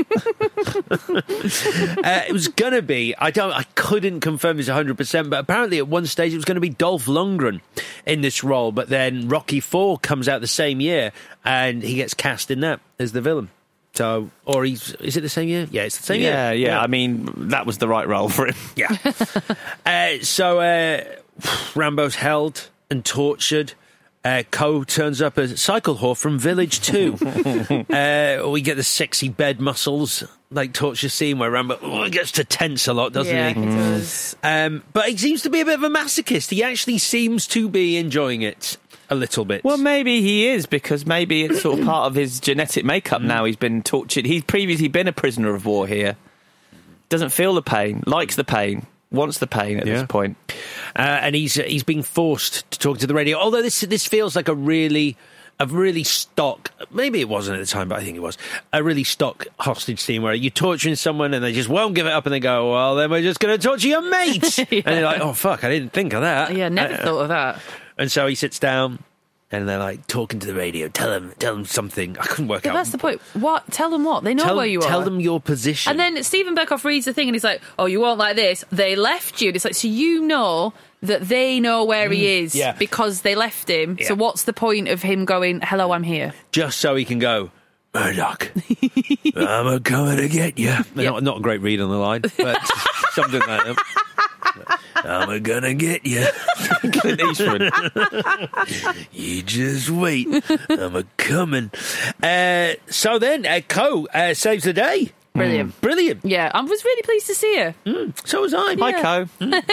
It was gonna be. I couldn't confirm this 100%, but apparently at one stage it was going to be Dolph Lundgren in this role. But then Rocky IV comes out the same year, and he gets cast in that as the villain. So, is it the same year? Yeah, it's the same year. Yeah. I mean, that was the right role for him. Yeah. So Rambo's held. and tortured. Ko turns up as Cycle Whore from Village 2. We get the sexy bed muscles, like torture scene where Rambo gets to tense a lot, doesn't he? Yeah, he does. But he seems to be a bit of a masochist. He actually seems to be enjoying it a little bit. Well, maybe he is, because maybe it's sort of part of his genetic makeup now. He's been tortured. He's previously been a prisoner of war here. Doesn't feel the pain, likes the pain, wants the pain at this point. And he's being forced to talk to the radio. Although this feels like a really stock, maybe it wasn't at the time, but I think it was, a really stock hostage scene where you're torturing someone and they just won't give it up and they go, well, then we're just going to torture your mate. And you're like, oh, fuck, I didn't think of that. Yeah, never thought of that. And so he sits down and they're like talking to the radio. Tell them something. I couldn't work out. That's the point. What? Tell them what? They know where you are. Tell them your position. And then Stephen Berkoff reads the thing and he's like, oh, you won't like this. They left you. And it's like, so you know that they know where he is because they left him. Yeah. So what's the point of him going, hello, I'm here? Just so he can go, Murdoch, I'm coming to get you. Yep. Not a great read on the line, but something like that. I'm gonna get you. Clint Eastwood. You just wait. I'm a-coming. So then, Ko saves the day. Brilliant. Brilliant. Yeah, I was really pleased to see her. So was I. Hi, Ko.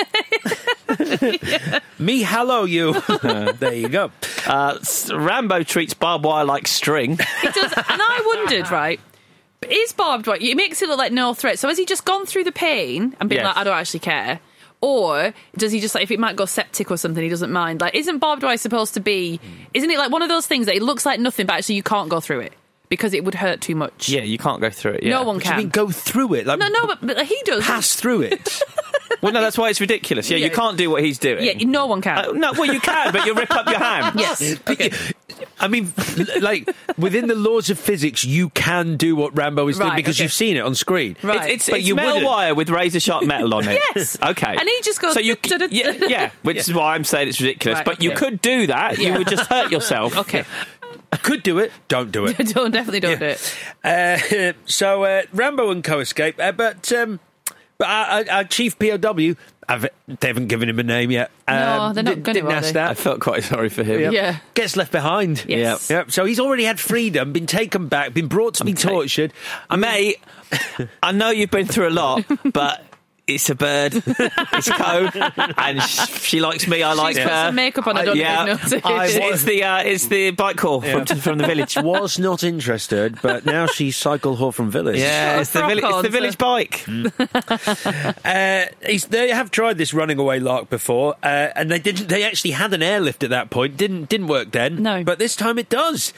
Me hello you. There you go. Rambo treats barbed wire like string. He does. And I wondered, right, is barbed wire, it makes it look like no threat. So has he just gone through the pain and been like, I don't actually care? Or does he just, like, if it might go septic or something, he doesn't mind? Like, isn't barbed wire supposed to be, isn't it like one of those things that it looks like nothing, but actually you can't go through it? Because it would hurt too much. Yeah, you can't go through it. Yeah. No one can. You mean go through it? Like, no, but he does. Pass through it. Well, no, that's why it's ridiculous. Yeah, you can't do what he's doing. Yeah, no one can. No, well, you can, but you rip up your hand. Yes. Okay. I mean, like, within the laws of physics, you can do what Rambo is doing because you've seen it on screen. Right. It's metal wire with razor-sharp metal on it. Yes. Okay. And he just goes... So which is why I'm saying it's ridiculous. Right, but you could do that. You would just hurt yourself. Okay. Could do it. Don't do it. Definitely don't do it. So Rambo and Ko escape, but our chief POW, they haven't given him a name yet. No, they're not going to. Ask that. I felt quite sorry for him. Yeah. Gets left behind. Yes. Yep. So he's already had freedom, been taken back, been brought to be tortured. Mate, I know you've been through a lot, but... It's a bird. It's Ko, and she likes me. I like She's her. got some makeup on. I don't even notice. It's the bike call from the village. Was not interested, but now she's Cycle Whore from Village. Yeah, it's the village bike. They have tried this running away lark before, and they didn't. They actually had an airlift at that point. Didn't work then. No, but this time it does.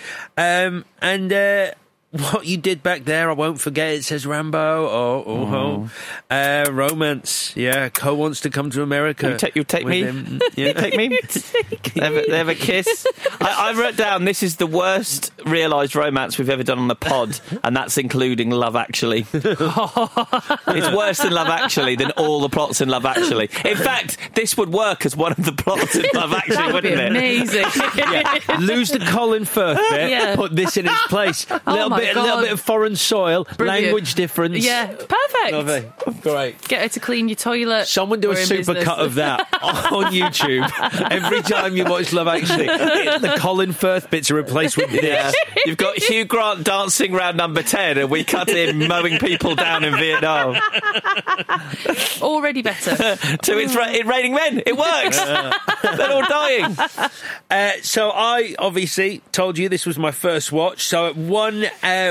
What you did back there, I won't forget. It says Rambo. Romance. Yeah, Ko wants to come to America. You take me. Yeah. Take me. They have a kiss. I wrote down this is the worst realised romance we've ever done on the pod, and that's including Love Actually. It's worse than Love Actually than all the plots in Love Actually. In fact, this would work as one of the plots in Love Actually, wouldn't it? Amazing. Lose the Colin Firth bit. Put this in its place. A little bit of foreign soil, language difference. Yeah, perfect. Lovely. Great. Get her to clean your toilet. Someone do a super cut of that on YouTube. Every time you watch Love Actually, the Colin Firth bits are replaced with this. Yeah. You've got Hugh Grant dancing round number 10 and we cut in mowing people down in Vietnam. Already better. To It's Raining Men. It works. They're all dying. So I obviously told you this was my first watch. So at 1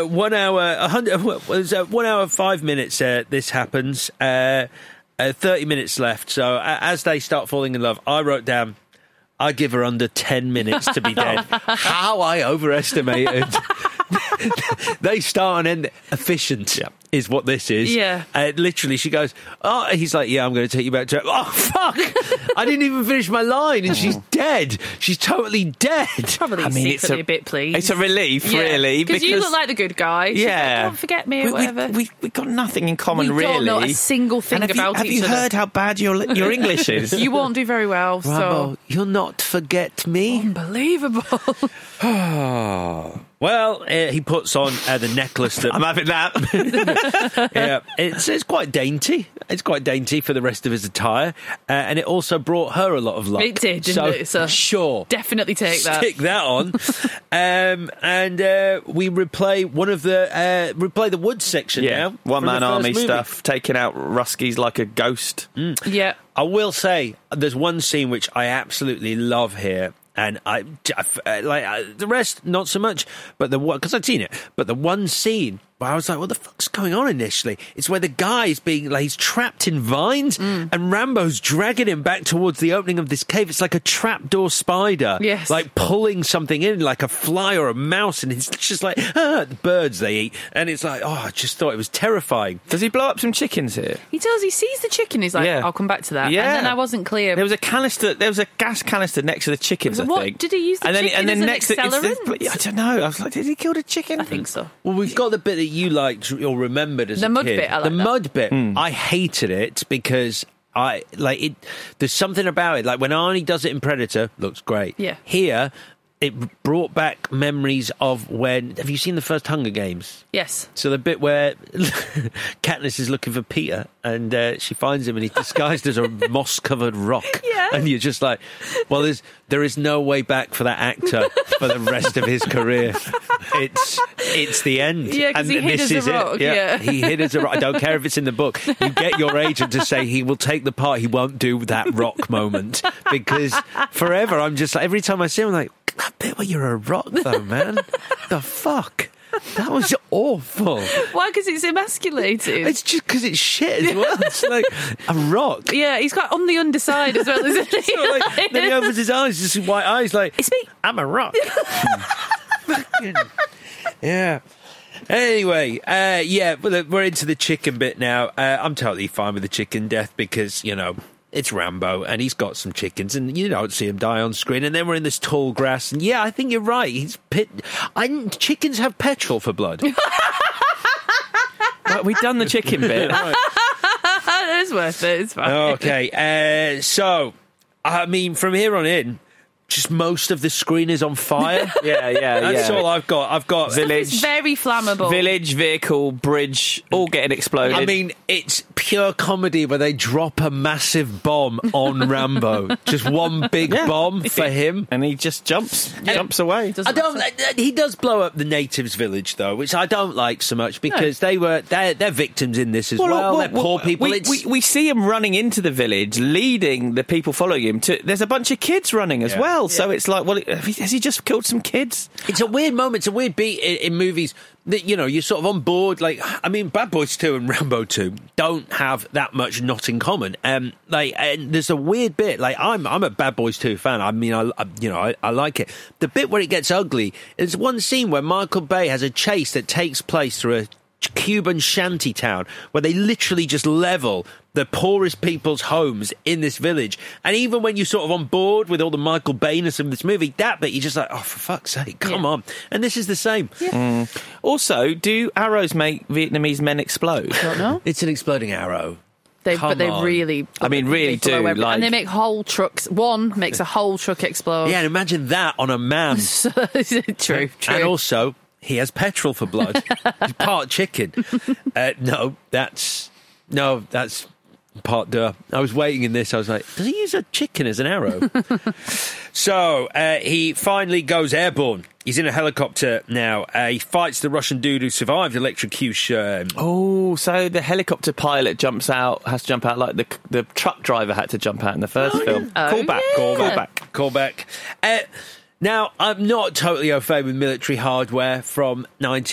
hour 5 minutes this happens. 30 minutes left. So as they start falling in love, I wrote down, I give her under 10 minutes to be dead. How I overestimated. They start and end efficient. Yep. Is what this is. Yeah. Literally, she goes, he's like, yeah, I'm going to take you back to... Oh, fuck! I didn't even finish my line, and she's dead. She's totally dead. Probably secretly a bit pleased. It's a relief, really. Because you look like the good guy. She's like, don't forget me or whatever. We got nothing in common, really. We don't know a single thing about each other. Have you heard how bad your English is? You won't do very well, Rambo, you'll not forget me. Unbelievable. Well, Well, he puts on the necklace that... I'm having that. Yeah, it's quite dainty. It's quite dainty for the rest of his attire. And it also brought her a lot of luck. It did, didn't it? So sure. Definitely take that. Stick that on. And we replay the woods section now. One-man army stuff, taking out Ruskies like a ghost. Yeah. I will say, there's one scene which I absolutely love here. And the rest, not so much, but because I'd seen it. But the one scene where I was like, what the fuck's going on initially? It's where the guy's he's trapped in vines and Rambo's dragging him back towards the opening of this cave. It's like a trapdoor spider. Yes. Like pulling something in, like a fly or a mouse. And it's just like, the birds they eat. And it's like, I just thought it was terrifying. Does he blow up some chickens here? He does. He sees the chicken. He's like, I'll come back to that. Yeah. And then I wasn't clear. There was a gas canister next to the chickens, I think. Did he use the chicken as an accelerant? I don't know. I was like, did he kill the chicken? I think so. Well, we've got the bit that you liked or remembered as the a mud kid. bit. I like the that. mud bit. I hated it because there's something about it. Like when Arnie does it in Predator, looks great. Yeah. Here, it brought back memories of when... Have you seen the first Hunger Games? Yes. So the bit where Katniss is looking for Peter and she finds him and he's disguised as a moss-covered rock. Yeah. And you're just like, well, there is no way back for that actor for the rest of his career. It's the end. Yeah, because he hid as a rock. Yeah. He hid as a rock. I don't care if it's in the book. You get your agent to say he will take the part. He won't do that rock moment. Because forever, I'm just like, every time I see him, I'm like, that bit where you're a rock, though, man. The fuck? That was awful. Why? Because it's emasculated. It's just because it's shit as well. It's like a rock. Yeah, he's quite on the underside as well, isn't he? So then he opens his eyes, just white eyes, like, it's me. I'm a rock. Yeah. Anyway, we're into the chicken bit now. I'm totally fine with the chicken death because, it's Rambo, and he's got some chickens, and you don't see him die on screen. And then we're in this tall grass, and I think you're right. Chickens have petrol for blood. Well, we've done the chicken bit. It's worth it. It's fine. Okay, so I mean, from here on in, just most of the screen is on fire. That's all I've got. I've got village. It's very flammable. Village, vehicle, bridge, all getting exploded. I mean, it's pure comedy where they drop a massive bomb on Rambo. Just one big bomb for him. And he just jumps away. He does blow up the natives' village, though, which I don't like so much because they're victims in this as well. They're poor people. We see him running into the village, leading the people following him. There's a bunch of kids running as well. So it's like, well, has he just killed some kids? It's a weird moment. It's a weird beat in movies that, you're sort of on board. Like, I mean, Bad Boys 2 and Rambo 2 don't have that much not in common. And there's a weird bit. Like, I'm a Bad Boys 2 fan. I mean, I like it. The bit where it gets ugly is one scene where Michael Bay has a chase that takes place through a Cuban shanty town where they literally just level the poorest people's homes in this village. And even when you're sort of on board with all the Michael Bayness of this movie, that bit you're just like, oh, for fuck's sake, come on. And this is the same. Also, do arrows make Vietnamese men explode? I don't know. It's an exploding arrow. They really do. And they make whole trucks. One makes a whole truck explode. Yeah, and imagine that on a man. True. And also, he has petrol for blood. He's part chicken. No, that's part duh. I was waiting in this. I was like, does he use a chicken as an arrow? So he finally goes airborne. He's in a helicopter now. He fights the Russian dude who survived electrocution. Oh, so the helicopter pilot has to jump out like the truck driver had to jump out in the first film. Callback. Now, I'm not totally au fait with military hardware from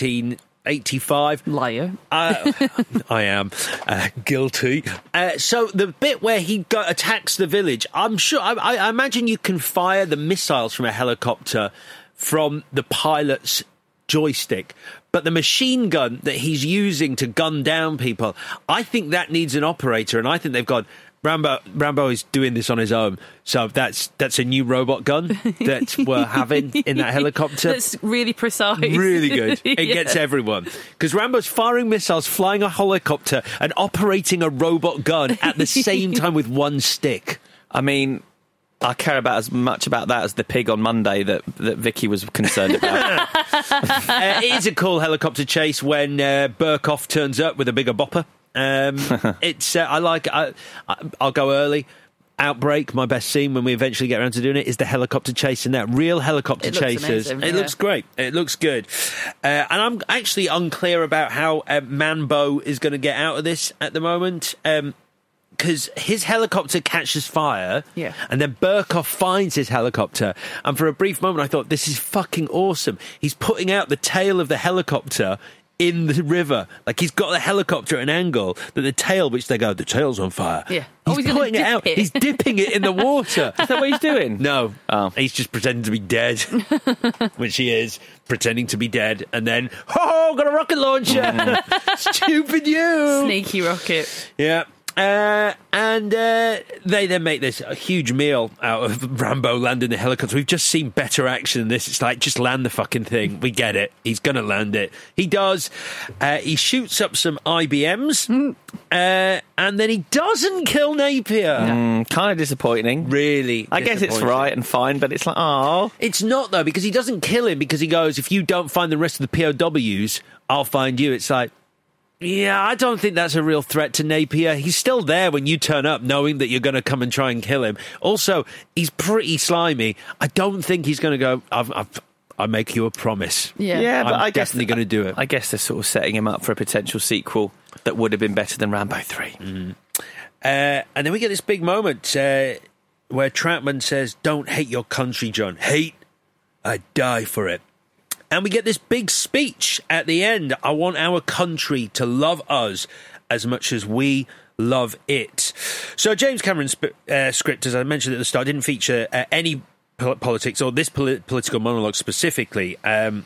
1985. Liar. I am guilty. So the bit where he attacks the village, I'm sure, I imagine you can fire the missiles from a helicopter from the pilot's joystick. But the machine gun that he's using to gun down people, I think that needs an operator, and I think they've gone... Rambo is doing this on his own, so that's a new robot gun that we're having in that helicopter. That's really precise. Really good. It gets everyone. Because Rambo's firing missiles, flying a helicopter, and operating a robot gun at the same time with one stick. I mean, I care about as much about that as the pig on Monday that Vicky was concerned about. It is a cool helicopter chase when Burkoff turns up with a bigger bopper. It's I like. I'll go early. Outbreak, my best scene when we eventually get around to doing it, is the helicopter chase, and that real helicopter chases. It looks great. It looks good. And I'm actually unclear about how Manbo is going to get out of this at the moment. Because his helicopter catches fire, and then Burkoff finds his helicopter, and for a brief moment I thought, this is fucking awesome. He's putting out the tail of the helicopter in the river. Like, he's got the helicopter at an angle that the tail, which they go, the tail's on fire. Yeah. He's putting it out. He's dipping it in the water. Is that what he's doing? No. Oh. He's just pretending to be dead, which he is, pretending to be dead, and then, got a rocket launcher. Stupid you. Sneaky rocket. Yeah. And they then make this a huge meal out of Rambo landing the helicopter. We've just seen better action than this. It's like, just land the fucking thing. We get it. He's going to land it. He does. He shoots up some IBMs, and then he doesn't kill Napier. Kind of disappointing. Really? I guess it's right and fine, but it's like, oh. It's not, though, because he doesn't kill him, because he goes, if you don't find the rest of the POWs, I'll find you. It's like, yeah, I don't think that's a real threat to Napier. He's still there when you turn up, knowing that you're going to come and try and kill him. Also, he's pretty slimy. I don't think he's going to go, I make you a promise. Yeah, but I'm I guess definitely going to do it. I guess they're sort of setting him up for a potential sequel that would have been better than Rambo 3. And then we get this big moment where Troutman says, don't hate your country, John. Hate? I die for it. And we get this big speech at the end. I want our country to love us as much as we love it. So James Cameron's script, as I mentioned at the start, didn't feature any politics, or this political monologue specifically. And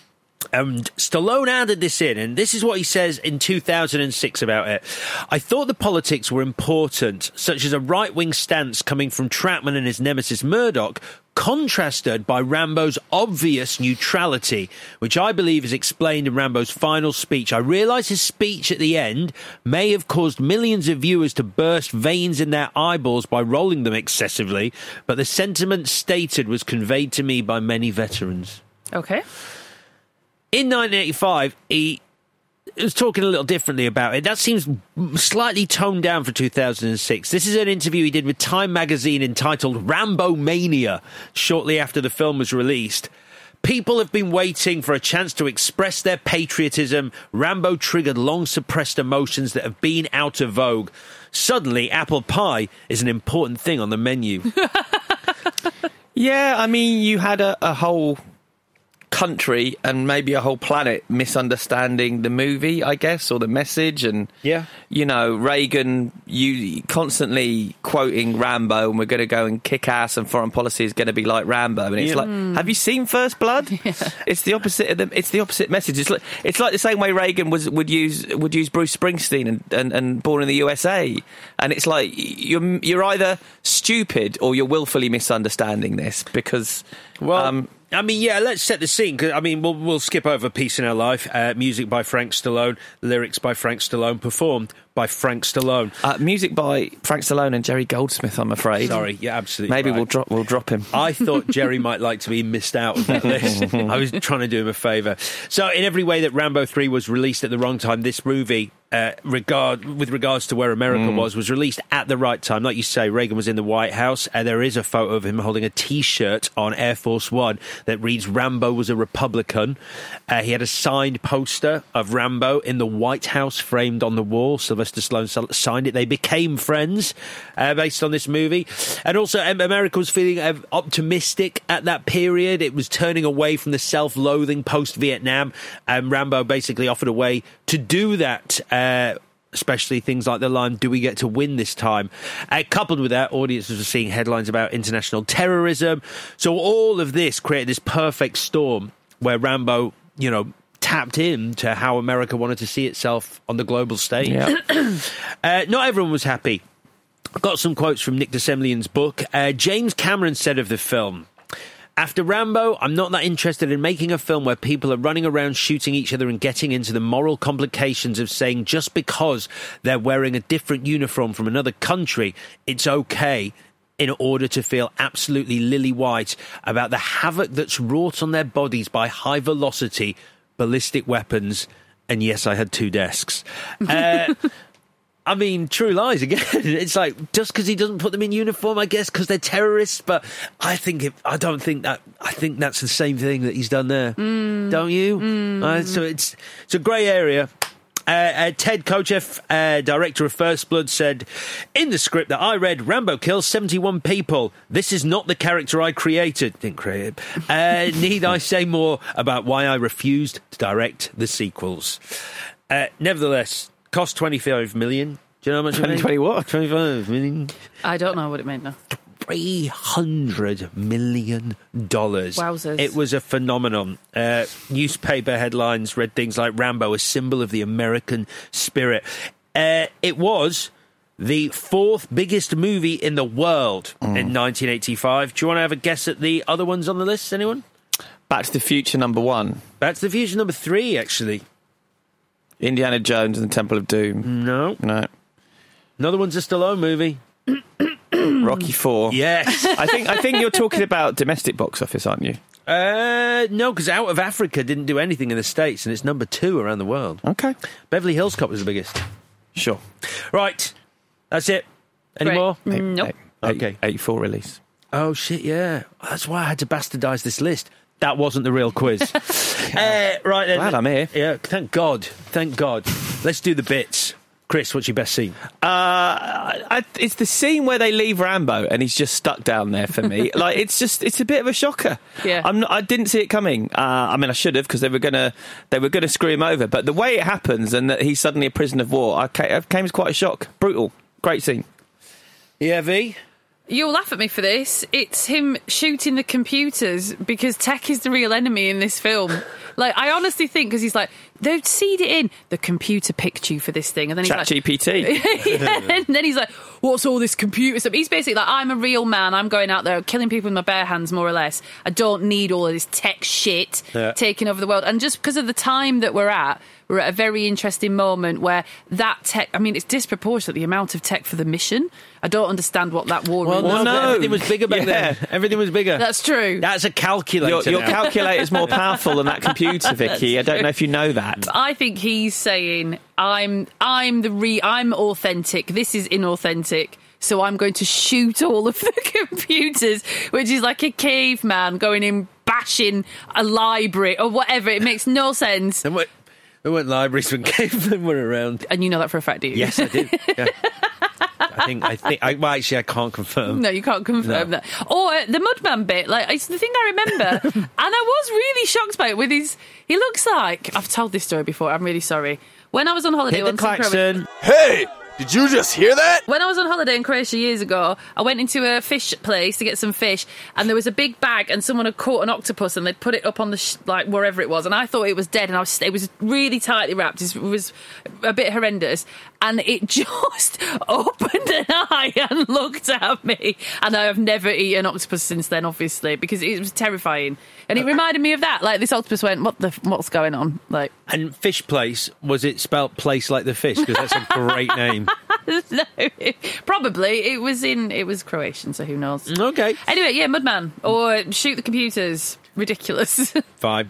Stallone added this in, and this is what he says in 2006 about it. I thought the politics were important, such as a right-wing stance coming from Troutman and his nemesis Murdoch, contrasted by Rambo's obvious neutrality, which I believe is explained in Rambo's final speech. I realise his speech at the end may have caused millions of viewers to burst veins in their eyeballs by rolling them excessively, but the sentiment stated was conveyed to me by many veterans. Okay. In 1985, he was talking a little differently about it. That seems slightly toned down for 2006. This is an interview he did with Time magazine entitled Rambo Mania, shortly after the film was released. People have been waiting for a chance to express their patriotism. Rambo triggered long-suppressed emotions that have been out of vogue. Suddenly, apple pie is an important thing on the menu. Yeah, I mean, you had a whole country and maybe a whole planet misunderstanding the movie, I guess, or the message, and you know, Reagan, you constantly quoting Rambo, and we're going to go and kick ass, and foreign policy is going to be like Rambo, and it's like, have you seen First Blood? It's the opposite of it's the opposite message. It's like the same way Reagan would use Bruce Springsteen and Born in the USA, and it's like you're either stupid or you're willfully misunderstanding this, because I mean, yeah, let's set the scene. 'Cause, I mean, we'll skip over Peace in Our Life. Music by Frank Stallone. Lyrics by Frank Stallone. Performed by Frank Stallone. Music by Frank Stallone and Jerry Goldsmith, I'm afraid. Sorry, yeah, absolutely. Maybe right. we'll drop him. I thought Jerry might like to be missed out of that list. I was trying to do him a favour. So in every way that Rambo 3 was released at the wrong time, this movie, with regards to where America was released at the right time. Like you say, Reagan was in the White House. There is a photo of him holding a T-shirt on Air Force One that reads Rambo was a Republican. He had a signed poster of Rambo in the White House framed on the wall. Sylvester Stallone signed it. They became friends based on this movie. And also, America was feeling optimistic at that period. It was turning away from the self-loathing post-Vietnam. And Rambo basically offered a way to do that, especially things like the line, do we get to win this time? Coupled with that, audiences were seeing headlines about international terrorism. So all of this created this perfect storm where Rambo, tapped into how America wanted to see itself on the global stage. Yeah. Not everyone was happy. I've got some quotes from Nick DeSemlian's book. James Cameron said of the film, after Rambo, I'm not that interested in making a film where people are running around shooting each other and getting into the moral complications of saying just because they're wearing a different uniform from another country, it's okay. in order to feel absolutely lily-white about the havoc that's wrought on their bodies by high-velocity ballistic weapons. And yes, I had 2 desks. I mean, True Lies again. It's like, just because he doesn't put them in uniform, I guess, because they're terrorists. But I think that's the same thing that he's done there. Don't you? So it's a grey area. Ted Kotcheff, director of First Blood, said, in the script that I read, Rambo kills 71 people. This is not the character I created. Didn't create it. Need I say more about why I refused to direct the sequels? Nevertheless, cost $25 million. Do you know how much it made? 20 what? 25 million. I don't know what it meant now. $300 million. Wowzers. It was a phenomenon. Newspaper headlines read things like Rambo, a symbol of the American spirit. It was the 4th biggest movie in the world in 1985. Do you want to have a guess at the other ones on the list, anyone? Back to the Future #1. Back to the Future #3, actually. Indiana Jones and the Temple of Doom. No. Another one's a Stallone movie. Rocky 4. Yes. I think you're talking about domestic box office, aren't you? No, because Out of Africa didn't do anything in the States, and it's #2 around the world. Okay. Beverly Hills Cop was the biggest. Sure. Right. That's it. Any Great. more? Nope. Okay. 84 release. Oh, shit, yeah. That's why I had to bastardise this list. That wasn't the real quiz. Right then. Glad I'm here. Yeah, thank God. Thank God. Let's do the bits. Chris, what's your best scene? It's the scene where they leave Rambo and he's just stuck down there for me. Like, it's a bit of a shocker. Yeah. I didn't see it coming. I mean, I should have, because they were gonna screw him over. But the way it happens and that he's suddenly a prisoner of war, came as quite a shock. Brutal. Great scene. Yeah, V? You'll laugh at me for this. It's him shooting the computers because tech is the real enemy in this film. Like, I honestly think, because he's like, they've seed it in. The computer picked you for this thing. And then he's like... ChatGPT. Yeah, and then he's like, what's all this computer stuff? He's basically like, I'm a real man. I'm going out there killing people with my bare hands, more or less. I don't need all of this tech shit taking over the world. And just because of the time that we're at a very interesting moment where that tech... I mean, it's disproportionate, the amount of tech for the mission. I don't understand what that war was. Well, no, everything was bigger back then. Everything was bigger. That's true. That's a calculator. Your calculator's more powerful than that computer, Vicky. I don't know if you know that. I think he's saying, I'm authentic. This is inauthentic. So I'm going to shoot all of the computers, which is like a caveman going in bashing a library or whatever. It makes no sense. There weren't libraries when cavemen were around. And you know that for a fact, do you? Yes, I do. Yeah. Well, actually, I can't confirm. No, you can't confirm that. Or the Mudman bit, like, it's the thing I remember. And I was really shocked by it with his... He looks like... I've told this story before, I'm really sorry. When I was on holiday... Hit the klaxon. Hey! Did you just hear that? When I was on holiday in Croatia years ago, I went into a fish place to get some fish, and there was a big bag, and someone had caught an octopus, and they'd put it up on the like wherever it was, and I thought it was dead, and it was really tightly wrapped. It was a bit horrendous, and it just opened an eye and looked at me, and I have never eaten octopus since then, obviously, because it was terrifying, and it reminded me of that. Like, this octopus went, what's going on? Like, and fish place, was it spelt place like the fish? Because that's a great name. No, probably it was Croatian, so who knows? Okay. Anyway, yeah, Mudman or shoot the computers. Ridiculous. Fine.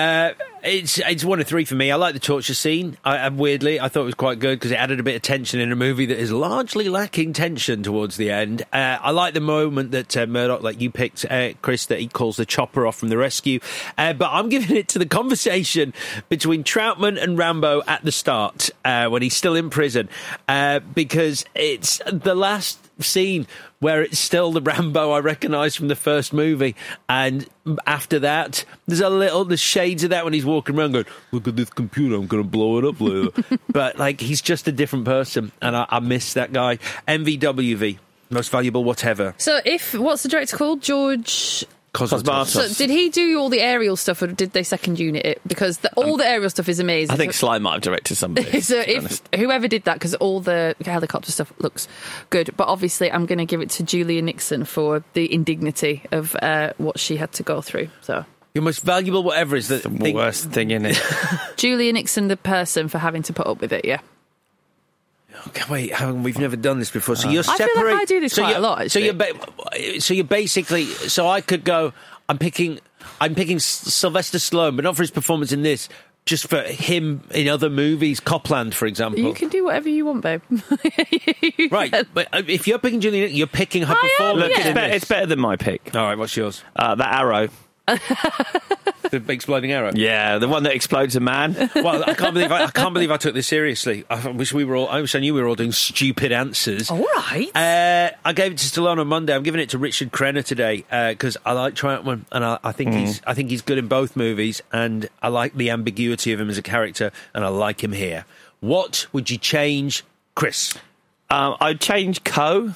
It's 1 of 3 for me. I like the torture scene. Weirdly, I thought it was quite good because it added a bit of tension in a movie that is largely lacking tension towards the end. I like the moment that Murdoch, like you picked, Chris, that he calls the chopper off from the rescue. But I'm giving it to the conversation between Troutman and Rambo at the start when he's still in prison, because it's the last scene where it's still the Rambo I recognise from the first movie, and after that there's shades of that when he's walking around going, look at this computer, I'm going to blow it up later. But like, he's just a different person, and I miss that guy. MVWV, most valuable whatever. So what's the director called? George Cosmatos. So did he do all the aerial stuff, or did they second unit it? Because all the aerial stuff is amazing. I think Sly might have directed somebody. So if whoever did that, because all the helicopter stuff looks good, but obviously I'm going to give it to Julia Nixon for the indignity of what she had to go through. So your most valuable whatever is the worst thing in it. Julia Nixon, the person, for having to put up with it. Yeah. Okay, wait, hang on, we've never done this before. So you're I separate. feel like I do this quite a lot, So actually. you're basically. So I could go. I'm picking Sylvester Stallone, but not for his performance in this. Just for him in other movies, Copland, for example. You can do whatever you want, babe. Right, but if you're picking Julianne, you're picking her performance. Look, in it's better than my pick. All right, what's yours? That arrow. The exploding arrow. Yeah, the one that explodes a man. Well, I can't believe I took this seriously. I wish I knew we were all doing stupid answers. All right. I gave it to Stallone on Monday. I'm giving it to Richard Crenna today because I like Troutman, and I think he's good in both movies, and I like the ambiguity of him as a character, and I like him here. What would you change, Chris? I'd change Coe.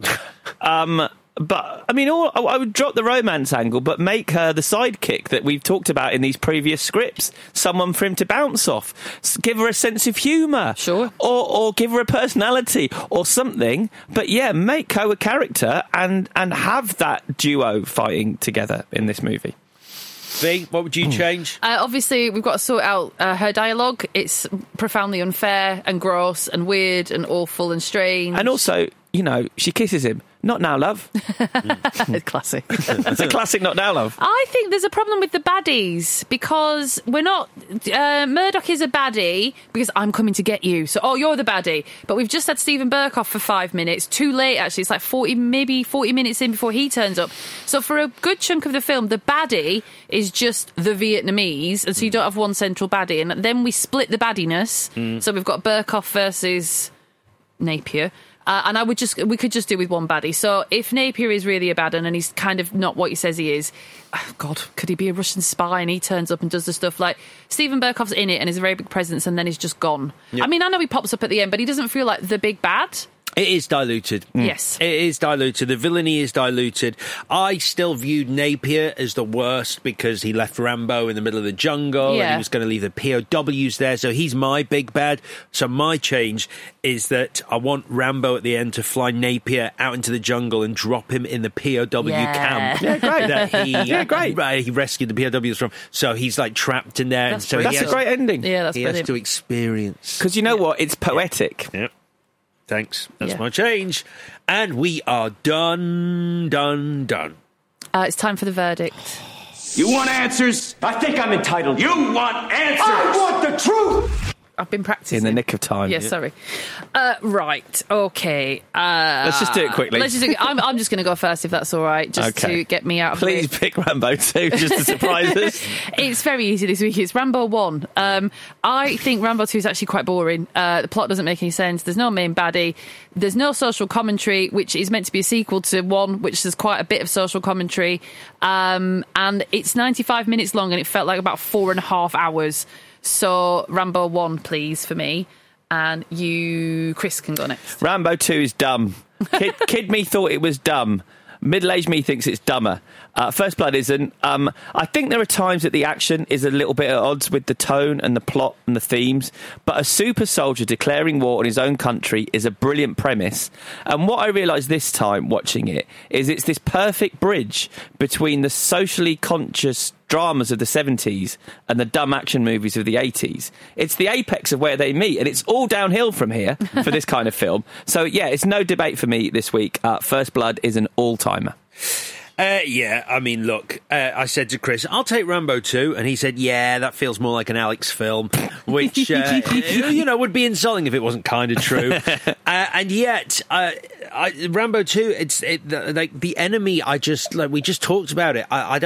But, I mean, I would drop the romance angle, but make her the sidekick that we've talked about in these previous scripts. Someone for him to bounce off. Give her a sense of humour. Sure. Or give her a personality or something. But, yeah, make her a character and have that duo fighting together in this movie. V, what would you change? Obviously, we've got to sort out her dialogue. It's profoundly unfair and gross and weird and awful and strange. And also, you know, she kisses him. Not now, love. Classic. It's a classic not now, love. I think there's a problem with the baddies because we're not... Murdoch is a baddie because I'm coming to get you. So, you're the baddie. But we've just had Stephen Burkoff for 5 minutes. Too late, actually. It's like 40 minutes in before he turns up. So for a good chunk of the film, the baddie is just the Vietnamese. And so you don't have one central baddie. And then we split the baddiness. So we've got Burkoff versus Napier. And we could just do with one baddie. So if Napier is really a bad one and he's kind of not what he says he is, God, could he be a Russian spy and he turns up and does the stuff like Stephen Burkoff's in it and is a very big presence and then he's just gone. Yep. I mean, I know he pops up at the end, but he doesn't feel like the big bad. It is diluted. Yes. It is diluted. The villainy is diluted. I still viewed Napier as the worst because he left Rambo in the middle of the jungle and he was going to leave the POWs there. So he's my big bad. So my change is that I want Rambo at the end to fly Napier out into the jungle and drop him in the POW camp. Yeah, great. That great. He rescued the POWs from. So he's like trapped in there. That's a great ending. Yeah, that's brilliant. He has to experience. Because you know what? It's poetic. Yeah. Thanks. That's my change. And we are done. It's time for the verdict. You want answers? I think I'm entitled. You want answers? I want the truth! I've been practicing. In the nick of time. Yeah, sorry. Right, okay. Let's just do it quickly. I'm just going to go first, if that's all right, just to get me out of the way. Please pick Rambo 2, just to surprise us. It's very easy this week. It's Rambo 1. I think Rambo 2 is actually quite boring. The plot doesn't make any sense. There's no main baddie. There's no social commentary, which is meant to be a sequel to 1, which has quite a bit of social commentary. And it's 95 minutes long, and it felt like about 4.5 hours. So, Rambo 1, please, for me. And you, Chris, can go next. Rambo 2 is dumb. Kid me thought it was dumb. Middle-aged me thinks it's dumber. First Blood isn't. I think there are times that the action is a little bit at odds with the tone and the plot and the themes, but a super soldier declaring war on his own country is a brilliant premise. And what I realised this time watching it is it's this perfect bridge between the socially conscious dramas of the 70s and the dumb action movies of the 80s. It's the apex of where they meet, and it's all downhill from here for this kind of film. So, yeah, it's no debate for me this week. First Blood is an all-timer. Yeah, I mean, look, I said to Chris, I'll take Rambo 2, and he said, yeah, that feels more like an Alex film, which, would be insulting if it wasn't kind of true. And yet, Rambo 2, like the enemy, we just talked about it. I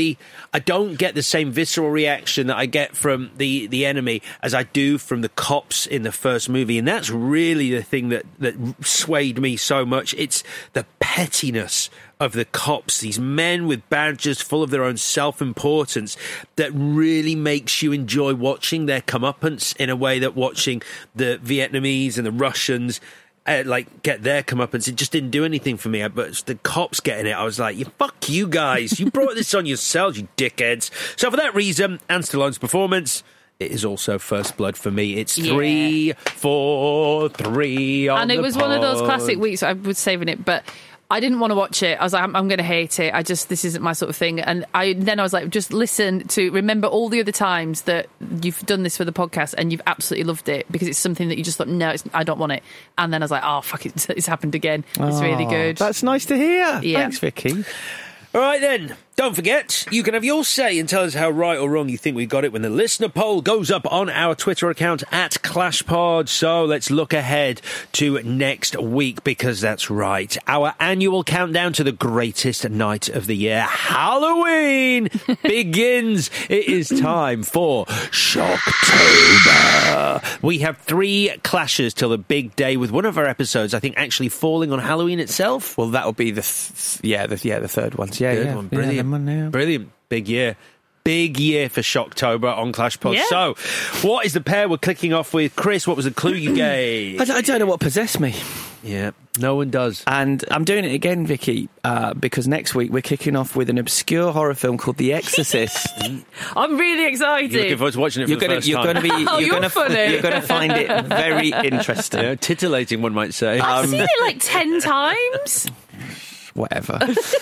don't get the same visceral reaction that I get from the enemy as I do from the cops in the first movie. And that's really the thing that swayed me so much. It's the pettiness of the cops, these men with badges full of their own self-importance, that really makes you enjoy watching their comeuppance in a way that watching the Vietnamese and the Russians get their comeuppance, it just didn't do anything for me. But the cops getting it, I was like, fuck you guys, you brought this on yourselves, you dickheads. So for that reason, and Stallone's performance, it is also First Blood for me. It's 3-4-3 on and it the was pod. one of those classic weeks. I was saving it, but I didn't want to watch it. I was like, I'm going to hate it. This isn't my sort of thing. And then I was like, just remember all the other times that you've done this for the podcast and you've absolutely loved it, because it's something that you just thought, no, I don't want it. And then I was like, oh, fuck it, it's happened again. It's really good. That's nice to hear. Yeah. Thanks, Vicky. All right, then. Don't forget, you can have your say and tell us how right or wrong you think we got it when the listener poll goes up on our Twitter account at ClashPod. So let's look ahead to next week, because that's right, our annual countdown to the greatest night of the year, Halloween, begins. It is time for Shocktober. We have 3 clashes till the big day, with one of our episodes, I think, actually falling on Halloween itself. Well, that'll be the third one. Good one. Brilliant. Brilliant. Big year. Big year for Shocktober on ClashPod. Yeah. So, what is the pair we're clicking off with? Chris, what was the clue you gave? I don't know what possessed me. Yeah, no one does. And I'm doing it again, Vicky, because next week we're kicking off with an obscure horror film called The Exorcist. I'm really excited. You're looking forward to watching it for the first time. You're going to find it very interesting. Yeah, titillating, one might say. I've seen it like 10 times. Whatever.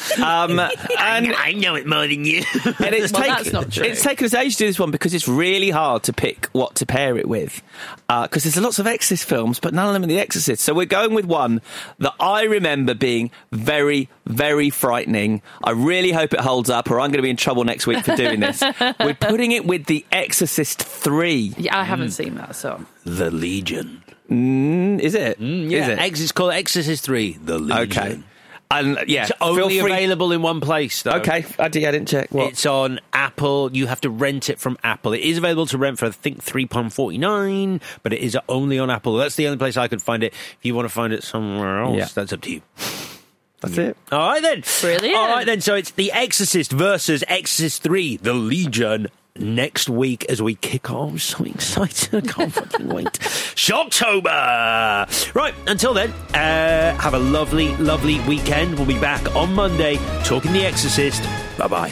I know it more than you. And that's not true. It's taken us ages to do this one, because it's really hard to pick what to pair it with. Because there's lots of Exorcist films, but none of them are The Exorcist. So we're going with one that I remember being very, very frightening. I really hope it holds up, or I'm going to be in trouble next week for doing this. We're putting it with The Exorcist 3. Yeah, I haven't seen that, so. The Legion. Is it? Yeah, Is it? It's called Exorcist 3. The Legion. Okay. And yeah, it's only available in one place, though. Okay, I didn't check. What? It's on Apple. You have to rent it from Apple. It is available to rent for, I think, £3.49, but it is only on Apple. That's the only place I could find it. If you want to find it somewhere else, that's up to you. That's it. All right, then. Brilliant. All right, then. So it's The Exorcist versus Exorcist 3, The Legion, next week as we kick off. I'm so excited. I can't fucking wait. Shocktober! Right, until then, have a lovely, lovely weekend. We'll be back on Monday talking The Exorcist. Bye-bye.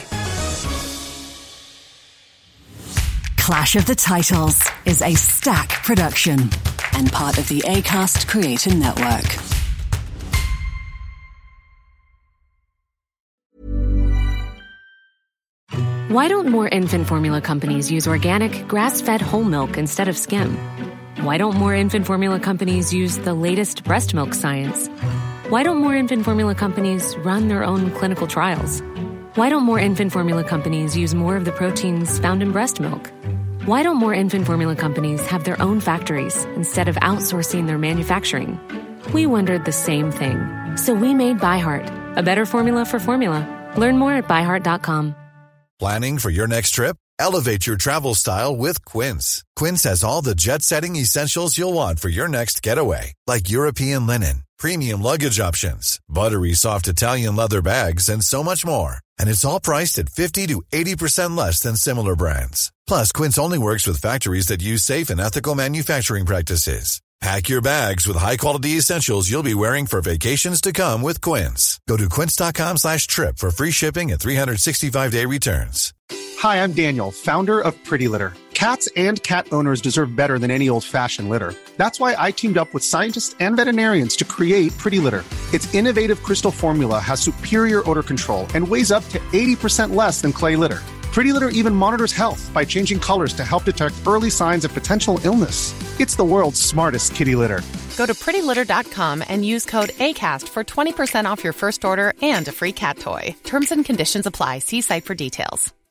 Clash of the Titles is a Stack production and part of the Acast Creator Network. Why don't more infant formula companies use organic, grass-fed whole milk instead of skim? Why don't more infant formula companies use the latest breast milk science? Why don't more infant formula companies run their own clinical trials? Why don't more infant formula companies use more of the proteins found in breast milk? Why don't more infant formula companies have their own factories instead of outsourcing their manufacturing? We wondered the same thing. So we made ByHeart, a better formula for formula. Learn more at byheart.com. Planning for your next trip? Elevate your travel style with Quince. Quince has all the jet-setting essentials you'll want for your next getaway, like European linen, premium luggage options, buttery soft Italian leather bags, and so much more. And it's all priced at 50 to 80% less than similar brands. Plus, Quince only works with factories that use safe and ethical manufacturing practices. Pack your bags with high-quality essentials you'll be wearing for vacations to come with Quince. Go to quince.com/trip for free shipping and 365-day returns. Hi, I'm Daniel, founder of Pretty Litter. Cats and cat owners deserve better than any old-fashioned litter. That's why I teamed up with scientists and veterinarians to create Pretty Litter. Its innovative crystal formula has superior odor control and weighs up to 80% less than clay litter. Pretty Litter even monitors health by changing colors to help detect early signs of potential illness. It's the world's smartest kitty litter. Go to prettylitter.com and use code ACAST for 20% off your first order and a free cat toy. Terms and conditions apply. See site for details.